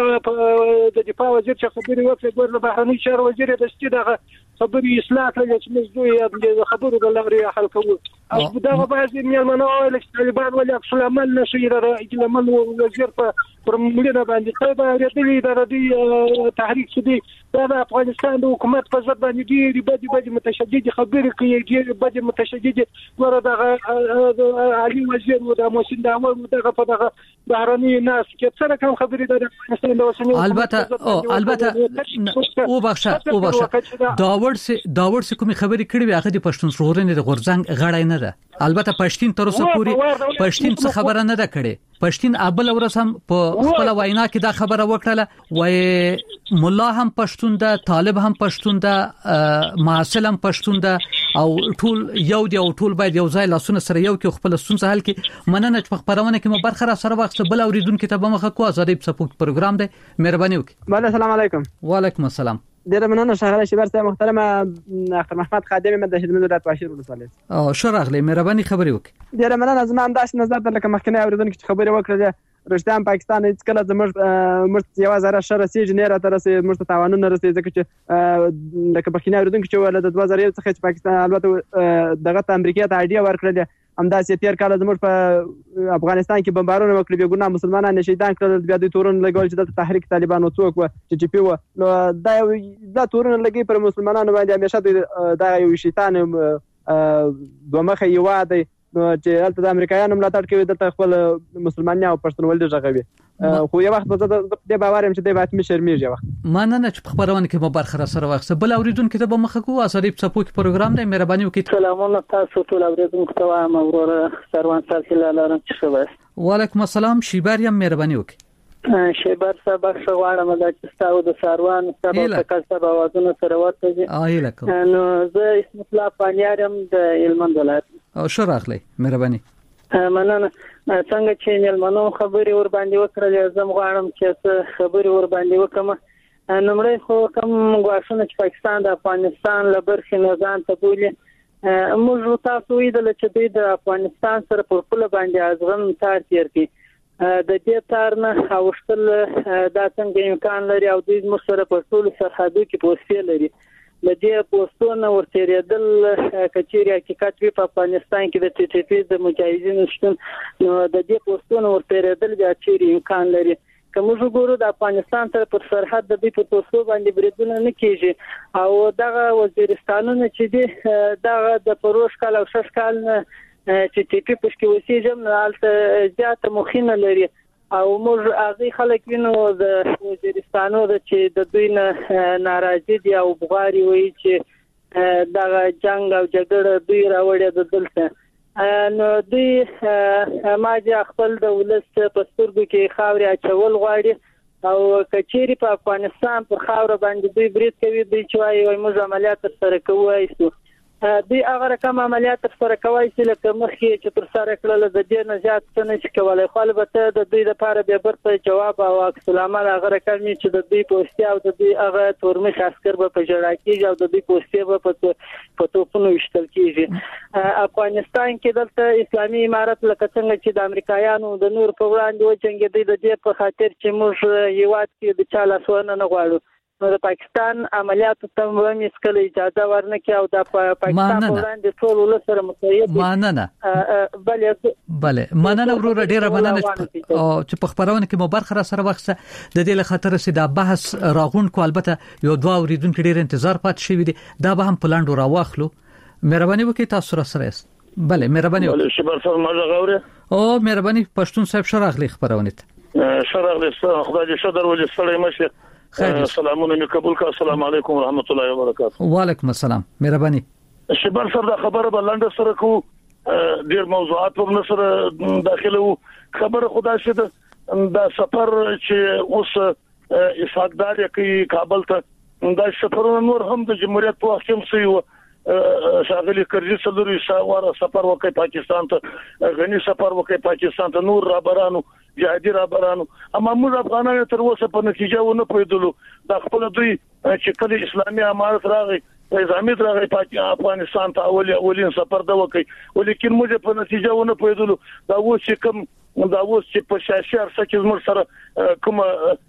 J: د دفاع وزیر چې خبري وکړي د بهرنی چارو وزیر د ستې دغه خبري اصلاح کړي چې موږ دوی د خبرو د لارې حل کوو او دا بعضی میلمنو چې طالبان ولې اصل عمل نشي راځي عمل وزیر په پرمړه باندې ته به ریډلی د ردی تحریک شدي دا د افغانستان د حکومت په ضد باندې ډېری بدی بدی متشدد خبرې کوي ډېری بدی متشدد ورته علي وزیر و د موسین داوه دغه په دغه بهرني ناس کې څه رقم خبرې د افغانستان د وسنۍ
D: البته او البته او بخښه او بخښه داور سي داور سي کومي خبرې کړې هغه د پښتون ژغورنې د غورځنګ غړای نه ده البته پښتين تر اوسه پوری پښتين څه خبره نه ده کړې پښتين ابل ورسم په خپل وینا کې دا خبره وکړه وای مولا هم پښتون ده طالب هم پښتون ده معاصل هم پښتون ده او ټول یو دی او ټول باید یو ځای لاسونه سره یو کې خپل ستونزه حل کړي مننه چې په خبرونه کې مو برخه را سره وخت بل اوریدونکو ته به مخه کو ازادي په سپوک پروګرام دی مهرباني وکړئ
K: بله السلام علیکم
D: وعلیکم السلام
K: ډیره مننه شغله شبر صاحب محترمه اختر محمد خادم مد خدمت ولایت باشیر ولسوالۍ
D: او شرغله مهرباني خبري وکړئ
K: ډیره مننه زما هم داس نظر در لکه مخکنی اوریدونکو چې خبري وکړه رښتیا پاکستان هیڅ کله زموږ مرت یو زره شر سیج نه را تر سي مرت تاوانونه رسي ځکه چې لکه مخکنی اوریدونکو چې ول د دوه زره یو څخه چې پاکستان البته دغه امریکا ته اډیا ورکړل همداسې تیر کال زموږ په افغانستان کې بمبارونه وکړي به ګناه مسلمانان نشیدان کړل بیا د تورن لګول چې د تحریک طالبان او څوک و چې چې پیو نو دا دا تورن لګي پر مسلمانانو باندې همیشه دا یو شیطان دوه مخه یو دی نو چې البته د امریکایانو ملاتړ کوي د خپل مسلمانانو او پښتونولۍ ژغوي خو یو وخت به د باورم چې د باتمي شرمېږي وخت
D: مننه چې خبرونه کې مو برخه سره وخت بل اوریدونکو ته به مخه کو اساري په سپوک پروګرام دی مهرباني وکړئ
L: سلامونه تاسو ټول اوریدونکو ته ما ورور سروان سلسله لرم چې شوه
D: وعلیکم السلام شیباریم مهرباني وکړئ
L: شیبر صاحب شغواړم د چستاو د سروان سره تکل سبا وازونه سره وته
D: آی لکه
L: نو زه اسم الله پانیارم د علمند ولایت
D: او شراخلی مهرباني
L: مننه څنګه چې ملمنو خبري ور باندې وکړل زم غواړم چې خبري ور باندې وکم نمړی خو کوم غواړم چې پاکستان د افغانستان لبرخي نظام ته بولی موږ تاسو ویل چې د افغانستان سره په خپل باندې ازغم تار تیر کی د دې تار نه اوشتل دا څنګه امکان لري او د مشره په ټول سرحدو کې پوسټ لري د دې پوسټونو ورته ریدل کچېری حقیقت په افغانستان کې د ټي ټي پی د مجاهدینو شتون نو د دې پوسټونو ورته ریدل بیا چیرې امکان لري کوم ژغورو د افغانستان تر پر سرحد د دې په پوسټو باندې بریدونه نه کیږي او دغه وزیرستانونه چې دی دغه د پروش کال او شش کال چې ټي پی پښ کې وسیجم نه الته زیاته مخینه لري او موږ هغه خلک وینو د وزیرستانو د چې د دوی نه ناراضي دي او بغاري وایي چې دغه جنگ او جګړه دوی راوړي د دلته نو دوی ماجه خپل د ولس په سترګو کې خاورې اچول غواړي او کچېری په افغانستان پر خاور باندې دوی برید کوي دوی چې وايي موږ عملیات سره کوو دوی هغه رقم عملیات سره کوي چې لکه مخکې چې تر سره کړل د دې نه زیات څه نه شي کولای خو البته د دوی لپاره به برته جواب او عکس العمل هغه رقم چې د دوی پوسټي او د دوی هغه تورمخ عسكر به په جړا کېږي او د دوی پوسټي به په په توپونو وشتل کېږي افغانستان کې دلته اسلامي امارت لکه څنګه چې د امریکایانو د نور په وړاندې وچنګېدي د دې په خاطر چې موږ یوات کې د چا لاسونه نه غواړو نو د پاکستان عملیاتو ته هم اسکل اجازه ورنکي او د پاکستان په وړاندې ټول ول سره متحد
D: مننه
L: بله
D: بله مننه ورور ډیره مننه او چې په خبرونه کې مو برخه سره وخت د دې له خاطر چې دا بحث راغون کو البته یو دوه اوریدونکو ډیر انتظار پات شي وي دا به هم پلاند راواخلو مهرباني وکړئ تاسو سره سره بله مهرباني
M: بله شبر صاحب ما غوړه
D: او مهرباني پښتون صاحب شراغلی خبرونه
M: شراغلی خدای دې شدر ولې سړی مشه سلامونه مې قبول کا السلام علیکم ورحمت الله وبرکاته.
D: وعلیکم السلام مهرباني.
M: شبر صاحب دا خبره بلند سره کو ډیر موضوعات په نصر داخله وو خبره خدای شه دا سفر چې اوس اسحاقدار کوي کابل ته دا سفرونه نور هم د جمهوریت په حکم سي و شاغلي کرزي صدري سوار سفر وکي پاکستان ته غني سفر وکي پاکستان ته نور رابرانو جهادي رابرانو اما موږ افغانانو تر اوسه په نتیجه ونه پوهیدلو دا خپل دوی چې کله اسلامي امارت راغی نظامي راغی افغانستان ته اولي اولین سفر دا وکي ولیکن موږ په نتیجه ونه پوهیدلو دا و چې کوم دا اوس چې په سیاسي ارسه کې زموږ سره کوم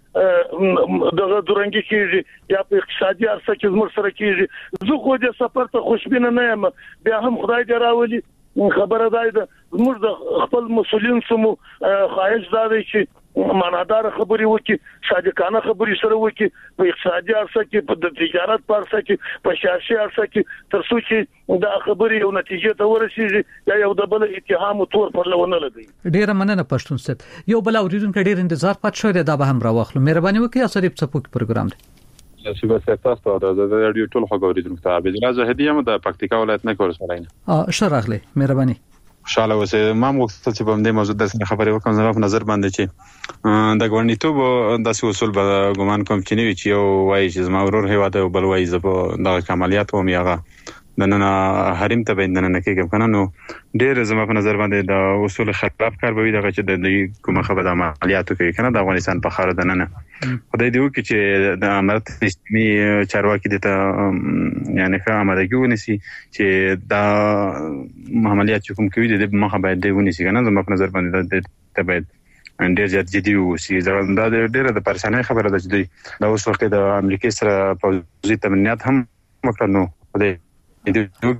M: دغه درنګي کیږي یا په اقتصادي ارسه کې زموږ سره کیږي زه خو دې سفر ته خوشبینه نه یم بیا هم خدای دې راولي خبره ده زموږ د خپل مسولین سمو خواهش دا دی چې معنادار خبري وکي صادقانه خبري سره وکي په اقتصادي ارسه کې په تجارت په ارسه کې په سیاسي ارسه کې تر څو چې دا خبري یو نتیجه ته ورسیږي یا یو د بل اتهام تور پر لونه لګي.
D: ډیره مننه پښتون صاحب یو بل اوریدونکو ډیر انتظار پات شو دا به هم راوخلو مهرباني وکړئ اسری په سپوک پروګرام دی.
N: چې به تاسو ته د رادیو ټول خبرو اوریدونکو ته عبد الله زاهدی هم د پکتیکا ولایت نه کور سره نه.
D: اه شراغله مهرباني.
N: خوشاله اوسه ما مغتل چې په دې موضوع د خبرې وکم زما په نظر باندې چې د ګورنیټوب د اصول به ګمان کوم چې نوی چې یو وایي چې زما ورور هیواده او بل وایي زه په د کمالیات و میغه د نن حریم ته بین نه کېږم کنه نو ډېر زما په نظر باندې د اصول خلاف کار به وي دغه چې د کومه خبره د عملیاتو کوي کنه د افغانستان په خاور د نن خدای دې وکړي چې د امارت اسلامي چارواکي د ته یعنی ښه آمادګي ونیسي چې دا عملیات کوم کوي د مخه باید دی ونیسي کنه زما په نظر باندې ته باید ډېر زیات جدي وسی دا ډېر د پریشانۍ خبره ده چې دا اوس وخت د امریکای سره پوزي تمنیات هم وکړ نو خدای دې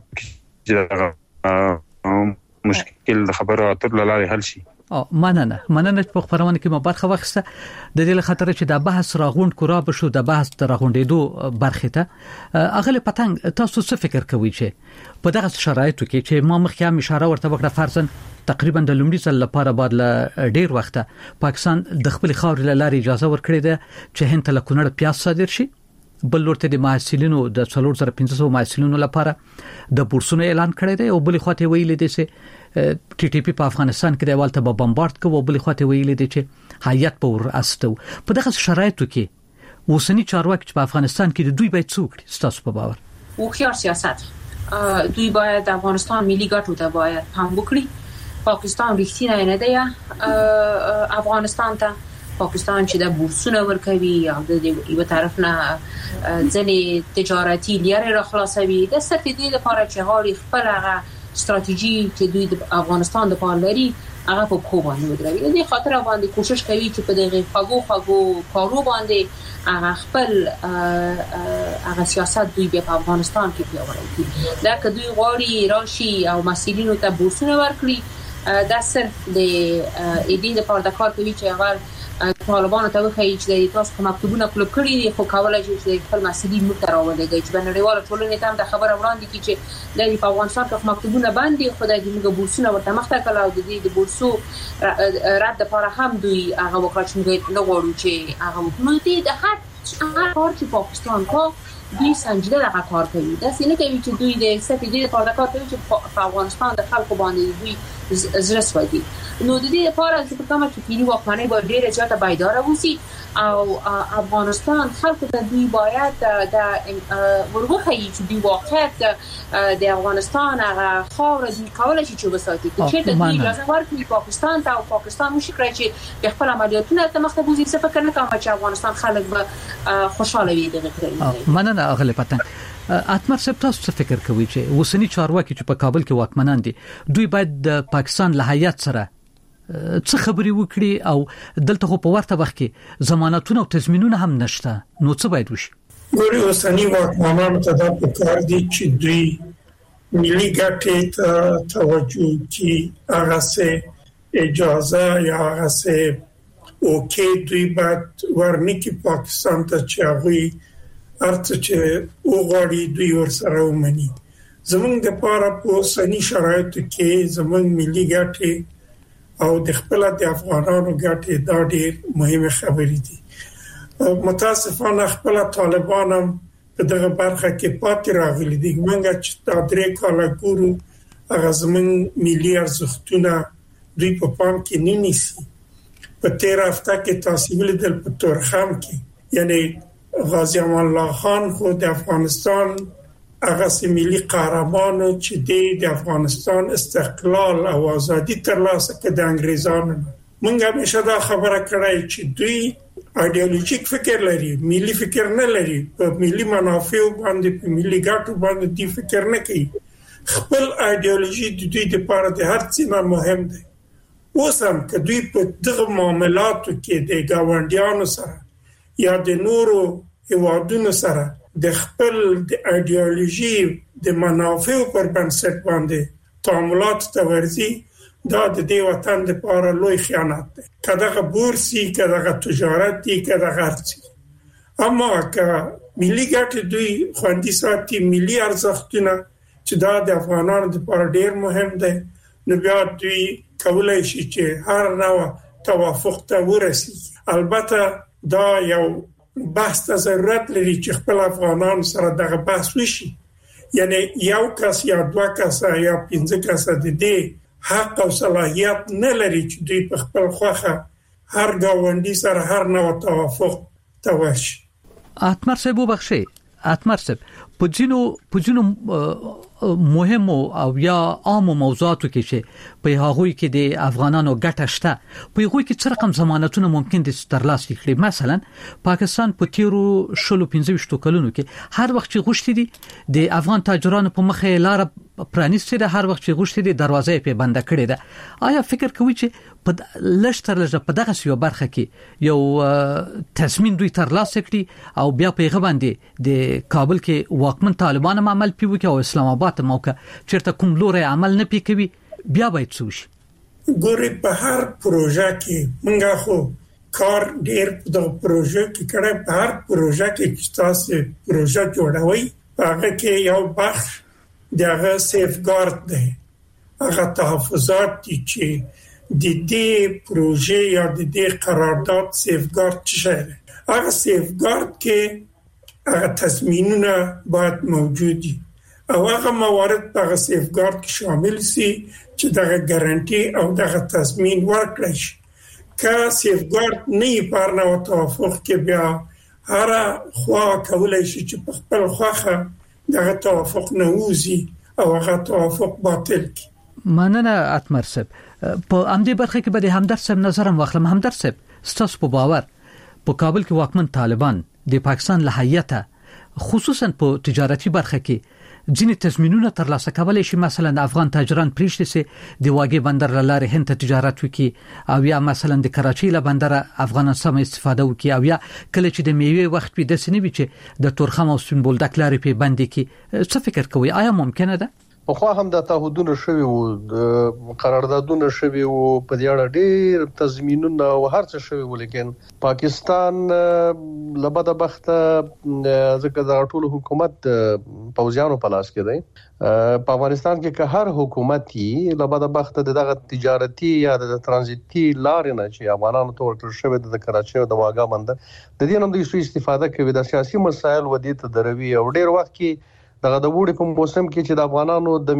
N: چې مشکل د خبرو اترو لاره حل شي.
D: او مننه مننه په خبرونه کې مو برخه واخسته د دې لخطر چې د بحث راغوند کورا بشو د بحث راغونډېدو برخه ته اغله پتنګ تاسو څه فکر کوئ چې په دغه شرایطو کې چې ما مخکې هم اشاره ورته وکړه فرضاً تقریبا د لومړي ځل لپاره بعد ل ډیر وخت پاکستان د خپل خاور لاره اجازه ورکړې ده چې هند ته کونړ پیاس صادر شي بل ورته د محصلینو د څلور زره پنځه سوه محصلینو لپاره د بورسونو اعلان کړی دی او بل خواته ویلي دي چې ټي ټي پی په افغانستان کې د والته بمبارد کوي او بل خواته ویلي دي چې هیات په ور استو په دغه شرایطو کې اوسنی چارواکي په افغانستان کې دوی باید څوک ستاسو په باور
F: او خيار سیاست دوی باید د افغانستان ملي ګټو ته باید پام وکړي پاکستان رښتینی نه دی افغانستان ته پاکستان چې د بورسونو ورکوي او د یو طرف نه ځنې تجارتي لارې را خلاصوي د ستدې لپاره چې غواړي خپل هغه ستراتیژي چې دوی د افغانستان د پاره لري هغه په کوم باندې ودروي د خاطر باندې کوشش کوي چې په دغه خاګو خاګو کارو باندې هغه خپل هغه سیاست دوی په افغانستان کې پیاوړی کړي دا که دوی غواړي راشي او مسؤلینو ته بورسونه ورکړي دا صرف د ایدي لپاره د کار کوي چې هغه طالبانو ته وخی چې د تاسو کوم مکتوبونه کلب کړی دي خو کولای شي چې خپل مسؤلین مو ته راولېږي چې بنړیواله ټولنې ته هم د خبره وړاندې کړي چې د افغانستان کوم مکتوبونه باندې خدای دې موږ بورسونه ورته مخته کړو او د دې د بورسو رد لپاره هم دوی هغه وکړ چې موږ نه غواړو چې هغه موږ دې د هر هر کار چې پاکستان کو دوی سنجیده دغه کار کوي دا څنګه کوي چې دوی د ستې د کار کوي چې په افغانستان د خلکو باندې دوی زړه سوي نو د دې لپاره چې کومه چې پیری واکمنۍ به ډېر زیاته بایدار اوسي او افغانستان خلکو ته دوی باید د ورغوخی چې دوی واقعیت د افغانستان هغه خاور دوی کولای شي چې وساتي چې د دوی اجازه ورکړي پاکستان ته او پاکستان مو شکرای چې په خپل عملیاتونه ته مخته بوزي څه فکر نه کوم چې افغانستان خلک به خوشاله وي دغه کړی
D: مننه اغله پتنګ اتمر سپ تاسو څه فکر کوي چې وسنی چارواکي چې په کابل کې واکمنان دي دوی باید د پاکستان له هیات سره څه خبري وکړي او دلته خو په ورته وخت کې ضمانتونه او تضمینونه هم نشته نو څه باید وشي
G: ګوري وسنی واکمنان ته دا پکار دي چې دوی ملي ګټې ته توجه کوي هغه سه اجازه یا هغه سه اوکې دوی باید ورنکي پاکستان ته چې هغه ارته چې وګړي دوی ورسره ومني زمونږ د لپاره په سني شرایطو کې زمونږ ملي ګټې او د خپل د افغانانو ګټې دا ډېر مهمه خبرې دي. متاسفانه خپل طالبان هم په دغه برخه کې پاتې راغلي دي. موږ چې دا درې کاله ګورو هغه زمونږ ملي ارزښتونه دوی په پام کې نه نیسي. په تیر هفته کې تاسو ولیدل په تورخم کې یعنی غازی امان الله خان خو د افغانستان هغه سیملی قهرمانو چې د افغانستان استقلال او ازادي ترلاسه کړه د انګریزانو. موږ همیشه دا خبره کړې چې دوی ایدئولوژیک فکر لري، ملي فکر نه لري، په ملي منافع باندې په ملي ګټو باندې دی فکر نه کوي. خپل ایدئولوژي د دوی لپاره د هر څه نه مهم دی. اوس هم که دوی په دغه معاملاتو کې د گاونډیانو سره یا د نورو هیوادونو سره د خپل د ایدئولوژي د منافع پر بنسټ باندې تعاملات ته ورځي، دا د دې وطن لپاره لوی خیانت دی. کداغه بورسي، کداغه تجارت دی، کداغه ارڅ. اما که ملي ګټې دوی خوندي ساتي، ملي ارزښتونه چې دا د افغانانو لپاره ډېر مهم دی، نو بیا دوی کولای شي چې هر نوع توافق ته ورسیږي. البته دا یو بحث ته ضرورت لري چې خپل افغانانو سره دغه بحث وشي. یعنی یو کس یا دوه کسه یا پنځه کسه د دې حق او صلاحیت نه لري چې دوی په خپل خوخه هر گاونډي سره هر نوع توافق ته ورشي.
D: اتمر صاحب وبخښي، اتمر صاحب په ځینو په ځینو مهم او یا عام موضوعاتو کې چې په هغوی کې د افغانانو ګټه شته، په هغوی کې څه رقم ضمانتونه ممکن دي ترلاسه کړي. مثلا پاکستان په تیرو شلو پنځه ویشت کلونو کې هر وخت چې غوښتي دي د افغان تاجرانو په مخه لار پرانیستي ده، هر وخت چې غوښتي دي دروازه په بنده کړي ده. آیا فکر کوي چې په لشتر لږه په دغه سیو برخه کې یو تضمین دوی ترلاسه کړي او بیا په هغه باندې د کابل کې واکمن طالبان عمل پیوي او اسلام آباد موقع چیرته کوم لوري عمل نه پیکوي، بیا باید څه وشي؟
G: ګوري په هر پروژه کې موږ خو کار ډېر د پروژه کې کړه. په هر پروژه کې چې تاسو پروژه جوړوي هغه کې یو بخش دغه سیفګارد دی، هغه تحفظات دي چې د دې پروژه یا د دې قرارداد سیفګارد څه دی. هغه سیفګارد کې هغه تضمینونه باید موجود دي او هغه موارد په هغه سیفګارد کې شامل سي چې دغه ګارانټي او دغه تضمین ورکړي شي. که سیفګارد نه پر نو توافق کې بیا هر خوا کولای شي چې په خپل خوخه دغه توافق نه وځي او هغه توافق باطل کی.
D: مننه اتمر صاحب. په امدی برخه کې به همدرد صاحب نظرم واخلم. همدرد صاحب ستاسو په باور په کابل کې واکمن طالبان د پاکستان له هیئته خصوصا په تجارتي برخه کې ځینې تضمینونه ترلاسه کولای شي؟ مثلا افغان تاجران پریشته سي د واګي بندر لاره هند ته تجارت وکي او یا مثلا د کراچۍ له بندر افغانان سم استفاده وکي او یا کله چې د میوه وخت په دسنه وي چې د تورخم او سمبول د کلاري په باندې کې څه فکر کوي؟ آیا ممکنه ده؟
H: خو هم د تعهدونو شوی او د قراردادونو شوی او په دې اړه ډېر تضمینونه او هر څه شوی ولیکن پاکستان لبد بخته ځکه د ټولو حکومت پوځیانو په لاس کې دی. په افغانستان کې که هر حکومت یې لبد بخته دغه تجارتي یا د ترانزیتي لارې نه چې افغانانو ته ورکړل شوی د کراچۍ او د واګا بندر د دې نوم د یو استفاده کوي د سیاسي مسایل ودی ته دروي او ډېر وخت کې دغه د وړي په موسم کې چې د افغانانو د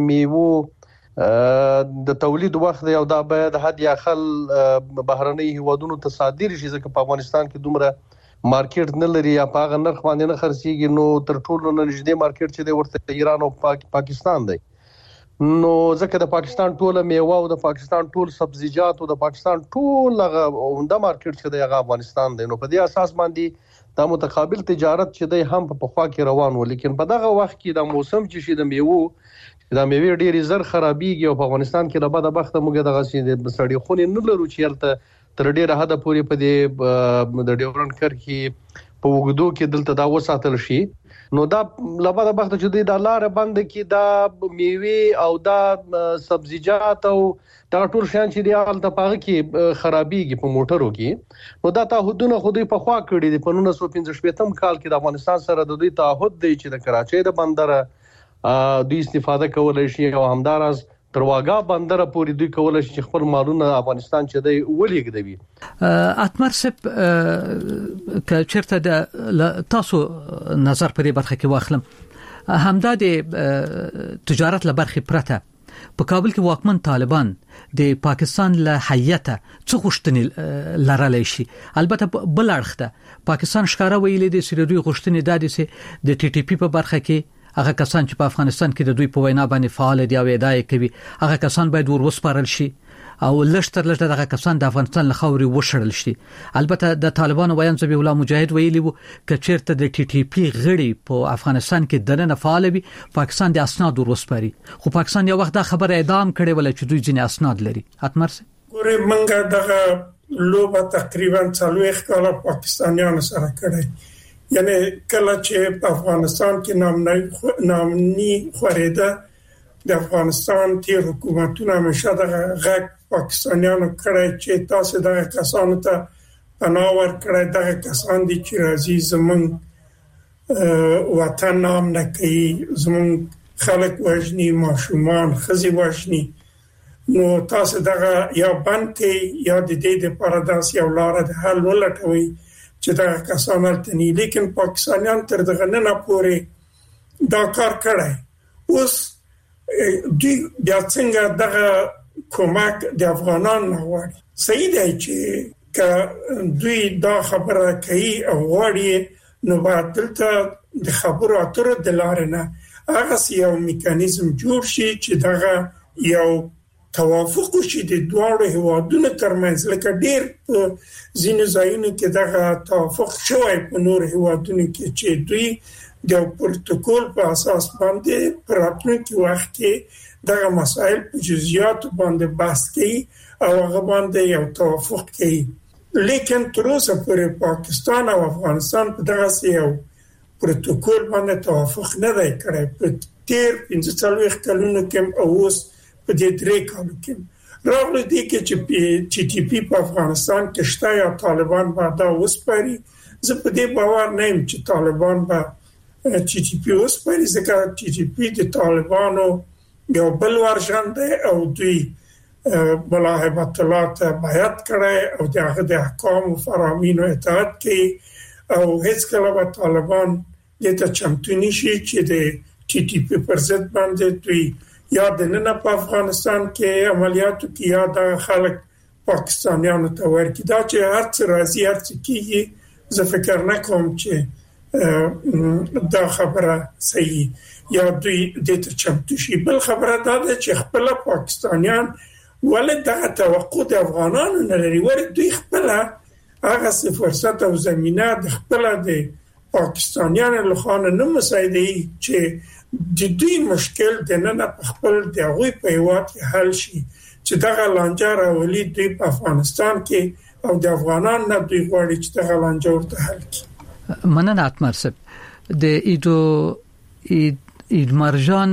H: میوه د تولید وخت یو دا باید حد یا خل بهرنۍ هیوادونو ته صادر شي ځکه په افغانستان کې دومره مارکیټ نه لري یا په هغه نرخ باندې نه خرڅيږي. نو تر ټولو نه نږدې مارکیټ چې دی ورته ایران او پاک پاکستان دی. نو ځکه د پاکستان ټوله میوه او د پاکستان ټول سبزیجات او د پاکستان ټول هغه عمده مارکیټ چې دی هغه افغانستان دی. نو په دې اساس باندې دا متقابل تجارت چې دی هم په خوا کې روان و، لیکن په دغه وخت کې د موسم چې شي د میوه د میوه ډېری زر خرابېږي او په افغانستان کې د بده بخته موږ دغه سړي سړي خونې نه لرو چې هلته تر ډېره حده پورې په دې د ډیورنډ کرښې په وګړو کې دلته دا وساتل شي. نو دا لبده بخته چې د لار بند کې دا میوه او دا سبزیجات او دا ټول شان چې دی حالت پاغه کې خرابېږي په موټرو کې. نو دا تعهدونه خو دوی په خوا کړی دي. په نولس سوه پنځه شپږم کال کې د افغانستان سره د دوی تعهد دی چې د کراچۍ د بندر دوی استفاده کولای شي او همدارس تر واګه بندر پورې دوی کولای شي خپل مالونه افغانستان چې دی ولېږدوي.
D: اتمر سپ ک چیرته د تاسو نظر په دې برخه کې واخلم همدا د تجارت لبرخه پرته په کابل کې واکمن طالبان د پاکستان له هیئته څو غوښتنې لرلای شي. البته بل اړخ ده پاکستان ښکارا ویلي دي چې دوی غوښتنې دادي چې د ټي ټي پی په برخه کې هغه کسان چې په افغانستان کې د دوی په وینا باندې فعال دي او ادعا کوي هغه کسان باید ور وسپارل شي او لشتر لشتر هغه کسان د افغانستان له خاورې وشړل شي. البته د طالبانو ویان ذبیح الله مجاهد ویلي وو کچېرته د ټي ټي پی غړي په افغانستان کې دنه فعال وي پاکستان د اسناد ور وسپاري، خو پاکستان یو وخت دا خبره اعلان کړي ول چې دوی ځینې اسناد لري. اتمر
G: ګوره منګه دغه لوبه تقریبا څلوېښت کاله پاکستانیانو سره کړې، یعنی کله چې په افغانستان کې نامنۍ نامني خوريده د افغانستان تیر حکومتونه همیشه دغه غږ پاکستانیانو کړی چې تاسو دغه کسانو ته پناه ورکړئ، دغه کسان دي چې راځي زمونږ وطن نام نه کوي، زمونږ خلک وژني، ماشومان ښځې وژني، نو تاسو دغه یا بند کړئ یا د دې لپاره داسې یو لاره د حل ولټوئ چې دغه کسان هلته نه. لیکن پاکستانیان تر دغه نه پورې دا کار کړی. اوس دوی بیا څنګه دغه کومک د افغانان نه غواړي؟ صحیح دی چې که دوی دا خبره کوي او غواړي نو باید دلته د خبرو اترو د لارې نه هغه یو میکانیزم جوړ شي چې دغه یو توافق شي د دواړو هیوادونو ترمنځ، لکه ډیر په ځینو ځایونو کې دغه توافق شوی په نور هیوادونو کې چې دوی د پروتوکول په اساس باندې په راتلونکي وخت کې دغه مسائل په جزئیات باندې بحث کوي او هغه باندې یو توافق کوي. لیکن تر اوسه پورې پاکستان او افغانستان په دغه یو پروتوکول باندې توافق نه دی کړی. په تیر پنځه څلوېښت کلونو کې او اوس په دې درې کالو کې راغلی دی چې ټي ټي پی په افغانستان کې شته یا طالبان به دا وسپاري. زه په دې باور نه یم چې طالبان به ټي ټي پی وسپاري، ځکه ټي ټي پی د طالبانو یو بل ورژن دی او دوی بلا هیبت الله ته بیعت کړی او د هغه د احکام او فرامینو اطاعت کوي او هیڅ کله به طالبان دې ته چمتو نشي چې د ټي ټي پی پر ضد باندې دوی یا د نن په افغانستان کې عملیاتو کې یا د خلک پاکستانیانو ته ورکی. دا چې هر څه راځي هر څه کیږي زه فکر نه کوم چې دا خبره صحیح یا دوی د ته چمتو شي. بل خبره دا ده چې خپل پاکستانیان ولې دغه توقع د افغانانو نه لري، ولې دوی خپل هغه فرصت او زمينه د خپل د پاکستانیانو له خوا نه مساعدي چې د دوی مشکل د نن په خپل د هغوی په هیواد کې حل شي، چې دغه لانجه راولي دوی په افغانستان کې او د افغانان نه دوی غواړي چې دغه لانجه ورته حل کړي.
D: مننه اتمر صاحب. د ایدو ایدمرجان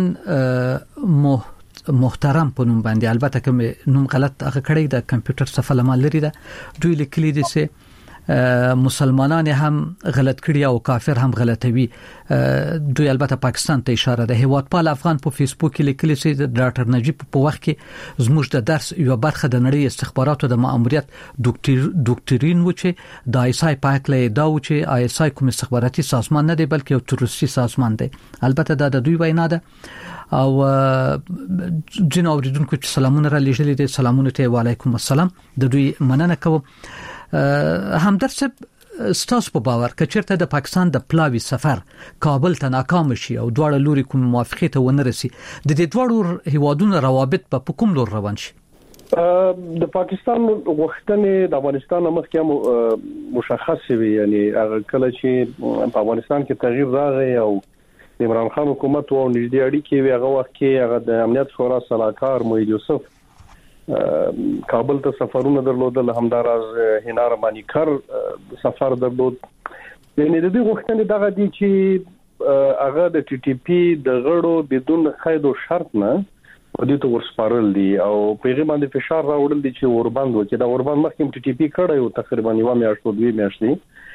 D: محترم په نوم باندې البته کوم نوم غلط هغه کړی د کمپیوټر صفحه لمال لري ده، دوی لیکلي دي چې مسلمانان هم غلط کړي او کافر هم غلطوي. دوی البته پاکستان ته اشاره ده. هیواد پال افغان په فیسبوک کې لیکلي چې د ډاکټر نجیب په وخت کې زموږ د درس یو برخه د نړۍ استخباراتو د ماموریت ډاکټرین و چې د آیسای پاکلې دا و چې آیسای کوم استخباراتي سازمان نه دی بلکې یو تروریستي سازمان دی. البته دا د دوی وینا ده او جن اوریدونکو چې سلامونه را لېږلي دي سلامونه ته وعلیکم السلام. د دوی مننه کوم. همدرد صاحب ستاسو په باور کچرته د پاکستان د پلاوی سفر کابل ته ناکام شي او دواړه لوري کوم موافقه ته ونه رسي، د دې دواړو هیوادونو روابط په کوم لور روان شي؟
H: د پاکستان وختنه د افغانستان مخکې مشخص وي، یعنی هغه کله چې په افغانستان کې تغییر راغی او د عمران خان حکومت او نږدې اړیکې وی هغه وخت کې هغه د امنیت شورا صلاحکار موحد یوسف کابل ته سفرونه درلودل، همداراز هنار مانیکر سفر درلود. یعنی د دې وختنه دغه دي چې هغه د ټي ټي پی د غړو بدون قید او شرط نه ودی ته ورسپارل دي او پیغام باندې فشار راوړل دي چې اوربند وکړي. دا اوربند مخکې ټي ټي پی کړه یو تقریبا یو میاشت او دوه میاشتې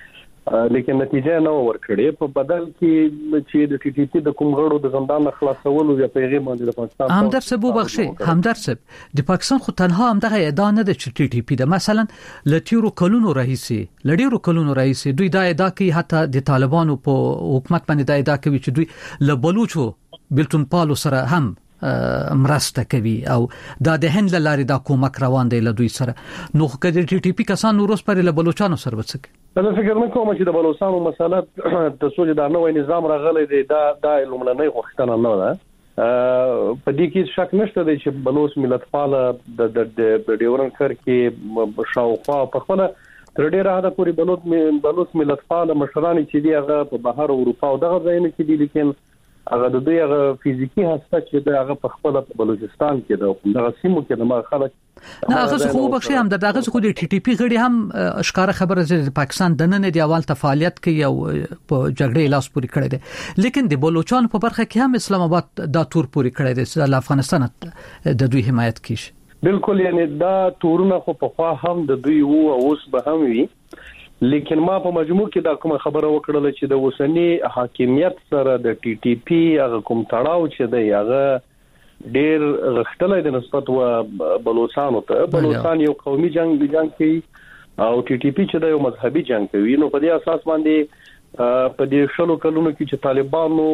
H: لیکن نتیجه نه ورکړي په بدل کې چې د ټي ټي پی د کوم غړو د زندان خلاصولو یا پیغام باندې د پاکستان
D: همدر سبو بخشي همدر سب د پاکستان خو تنها هم دغه ادعا نه ده چې ټي ټي پی د مثلا لټیرو کلونو رئیسي لډیرو کلونو رئیسي دوی دا ادعا کوي حتی د طالبانو په حکومت باندې دا ادعا کوي چې دوی له بلوچو بلتون پالو سره هم مرسته کوي او دا د هند لاري دا کومک روان دی له دوی سره نو کله ټي ټي پی کسان وروس پر له بلوچستان سره وڅک
H: دا فکر نه کوم چې د بلوچستان مسله د سوج د نوې نظام راغلی دی دا د لومړنۍ غوښتنه نه ده په دې کې شک نشته دی چې بلوچ ملت فعال د د ډیورن کر کې شاوخوا په خپل تر ډیره حدا پوری بلوچ بلوچ ملت فعال مشران چې دی هغه په بهر اروپا او دغه ځایونه کې دي لیکن هغه د دوی هغه فزیکی هسته چې د هغه په خپل بلوچستان کې د هغه سیمو کې د ما خلک
D: نه هغه خو بخښي هم دغه خو د ټي ټي پی غړي هم اشکار خبره چې پاکستان د نن دی اول تفاعلیت کوي او په جګړې لاس پوری کړی دی لیکن د بلوچستان په برخه کې هم اسلام آباد دا تور پوری کړی دی چې افغانستان د دوی حمایت کوي
H: بالکل یعنی دا تورونه خو په خوا هم د دوی وو او اوس به هم وي لیکن ما په مجموع کې دا کوم خبره وکړله چې د وسنی حاکمیت سره د ټي ټي پی هغه کوم تړاو چې دی هغه ډیر غښتلې د نسبت و بلوچستان ته بلوچستان یو قومي جنگ جنگ کوي او ټي ټي پی چې د یو مذهبي جنگ کوي نو په دې اساس باندې په دې شلو کلونو کې چې طالبانو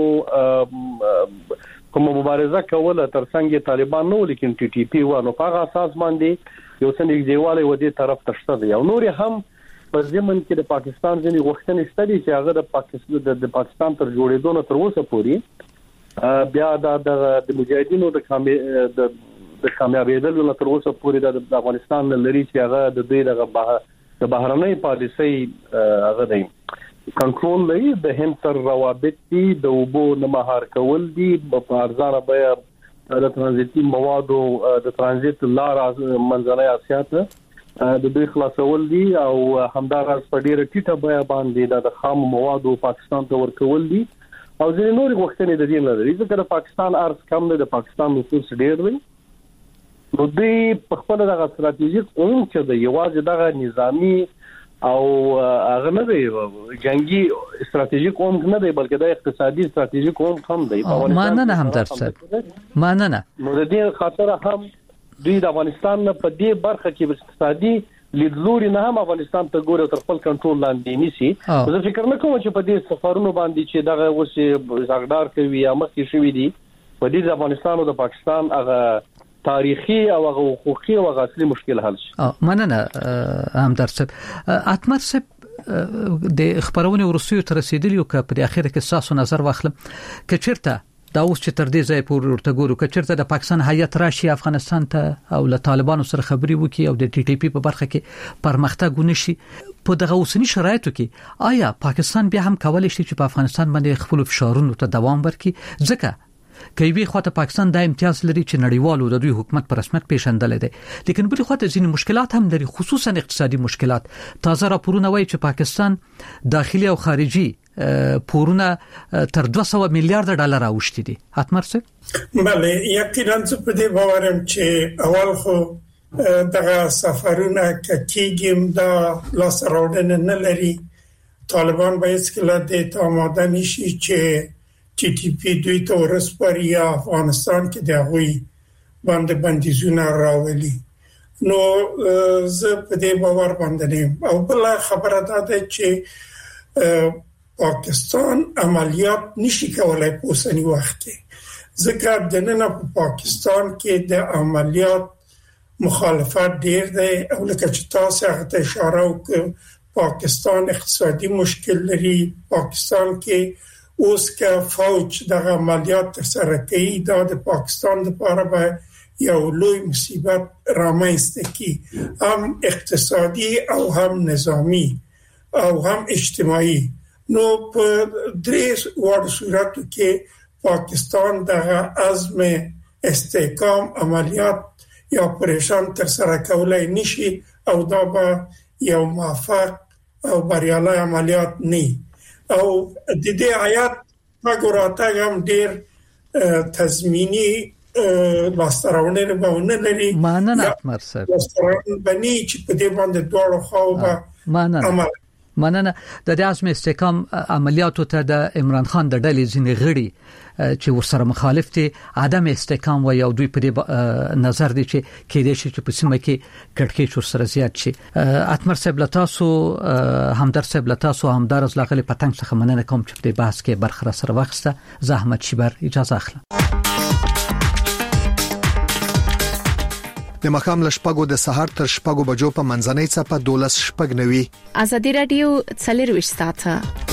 H: کوم مبارزه کوله ترڅنګ طالبان نو لیکن ټي ټي پی و نو په هغه اساس باندې یو څه نږدېواله و دې طرف تشته دی او نور هم په ځمن کې د پاکستان ځینې غوښتنې شته چې هغه د پاکستان د پاکستان تر جوړېدو نه تر اوسه پورې بیا د مجاهدینو د د د کامیابیدلو نه تر اوسه پورې د افغانستان لري چې هغه د دوی د بهرنۍ پالیسۍ هغه دی کنټرول لري د هند تر روابط دي د وبو نه مهار کول دي په ارزانه بیه د ترانزیتي موادو د ترانزیت لار منځنۍ اسیا ته د دوی خلاصول دي او همداراز په ډیره ټیټه بیه باندې د خام موادو پاکستان ته ورکول دي او ځینې نور غوښتنې د دې نه لري ځکه د پاکستان ارز کم دی د پاکستان نفوس ډیر دی نو دوی په خپل دغه ستراتیژیک اون چې د یوازې دغه نظامی او هغه نه دی جنگي ستراتیژیک اون نه دی بلکې د اقتصادي ستراتیژیک اون هم دی
D: ما نه هم درڅ ما نه نه
H: نو د دې خاطر هم دوی د افغانستان په دې برخه کې اقتصادي لیدلوري نه هم افغانستان ته ګوره تر خپل کنټرول لاندې نیسي زه فکر نه کوم چې په دې سفرونو باندې چې دغه اوس زاګدار کوي یا مخکې شوی دي په دې افغانستان او د پاکستان هغه تاریخي او هغه حقوقي او هغه اصلي مشکل حل شي
D: مننه هم درڅ اتمر سپ د خبرونه ورسیو تر رسیدلی او په اخر کې تاسو نظر واخلم کچرته دا اوس چې تر دې ځای پورې ورته ګورو کچرته د پاکستان هیات راشي افغانستان ته او له طالبانو سره خبري وکي او د ټي ټي پی په برخه کې پرمختګ ونشي په دغه اوسنی شرایطو کې آیا پاکستان بیا هم کولای شي چې په افغانستان باندې خپل فشارونو ته دوام ورکړي ځکه کوي خواته پاکستان د امتیاز لري چې نړیوالو د دوی حکومت په رسمیت پیژندل دي لیکن بل خواته ځینې مشکلات هم لري خصوصا اقتصادي مشکلات تازه راپورونه وایي چې پاکستان داخلي او خارجي پورونه تر دوه سوه میلیارډ ډالر اوښتي دي اتمر څه
G: بله یقینا څه په دې باورم چې اول خو دغه سفرونه کېږم دا لاس راوړنه نه لري طالبان باید کله د آماده نشي چې ټي ټي پی دوی ته ورسپاري یا افغانستان کې د غوي باندې بندیزونه راولي نو زه په دې باور باندې او بل خبره ده چې پاکستان عملیات نشي کولای په اوسنی وخت کې ځکه د نن په پاکستان کې د عملیات مخالفت ډیر دی او لکه چې تاسو هغه اشاره وکړه پاکستان اقتصادي مشکل لري پاکستان کې اوس که فوج د عملیات ترسره کوي دا د پاکستان لپاره به یو لوی مصیبت رامنځته کوي هم اقتصادي او هم نظامی او هم اجتماعي نو په درې وړ صورتو کې پاکستان د عزم استحکام عملیات یا پریشان تر سره کولای نشي او دا به یو موفق او بریالي عملیات نه او د دې آیات هغه هم ډیر تضمینی لاستراونه به نه لري
D: مانه نه مرسد
G: لاستراونه بني چې په دې باندې دوه خو به
D: مانه مننه. د دې عزم استحکام عملیاتو ته د عمران خان د ډلې ځینې غړي چې ورسره مخالف دي عدم استحکام و یو دوی په نظر دي چې کې دي چې په سیمه کې کټکې ورسره زیات شي. اتمر صاحب لتاسو همدر صاحب لتاسو همدار از لاغلی پتنګ څخه مننه کوم چې په بحث کې برخه سره واخسته. زحمت شیبر اجازه اخلم.
O: د مخام لشپګو د سحر تر شپګو بجو په منځنۍ چپه دولس شپګ نوي.
P: ازادي رادیو څلور وشتاته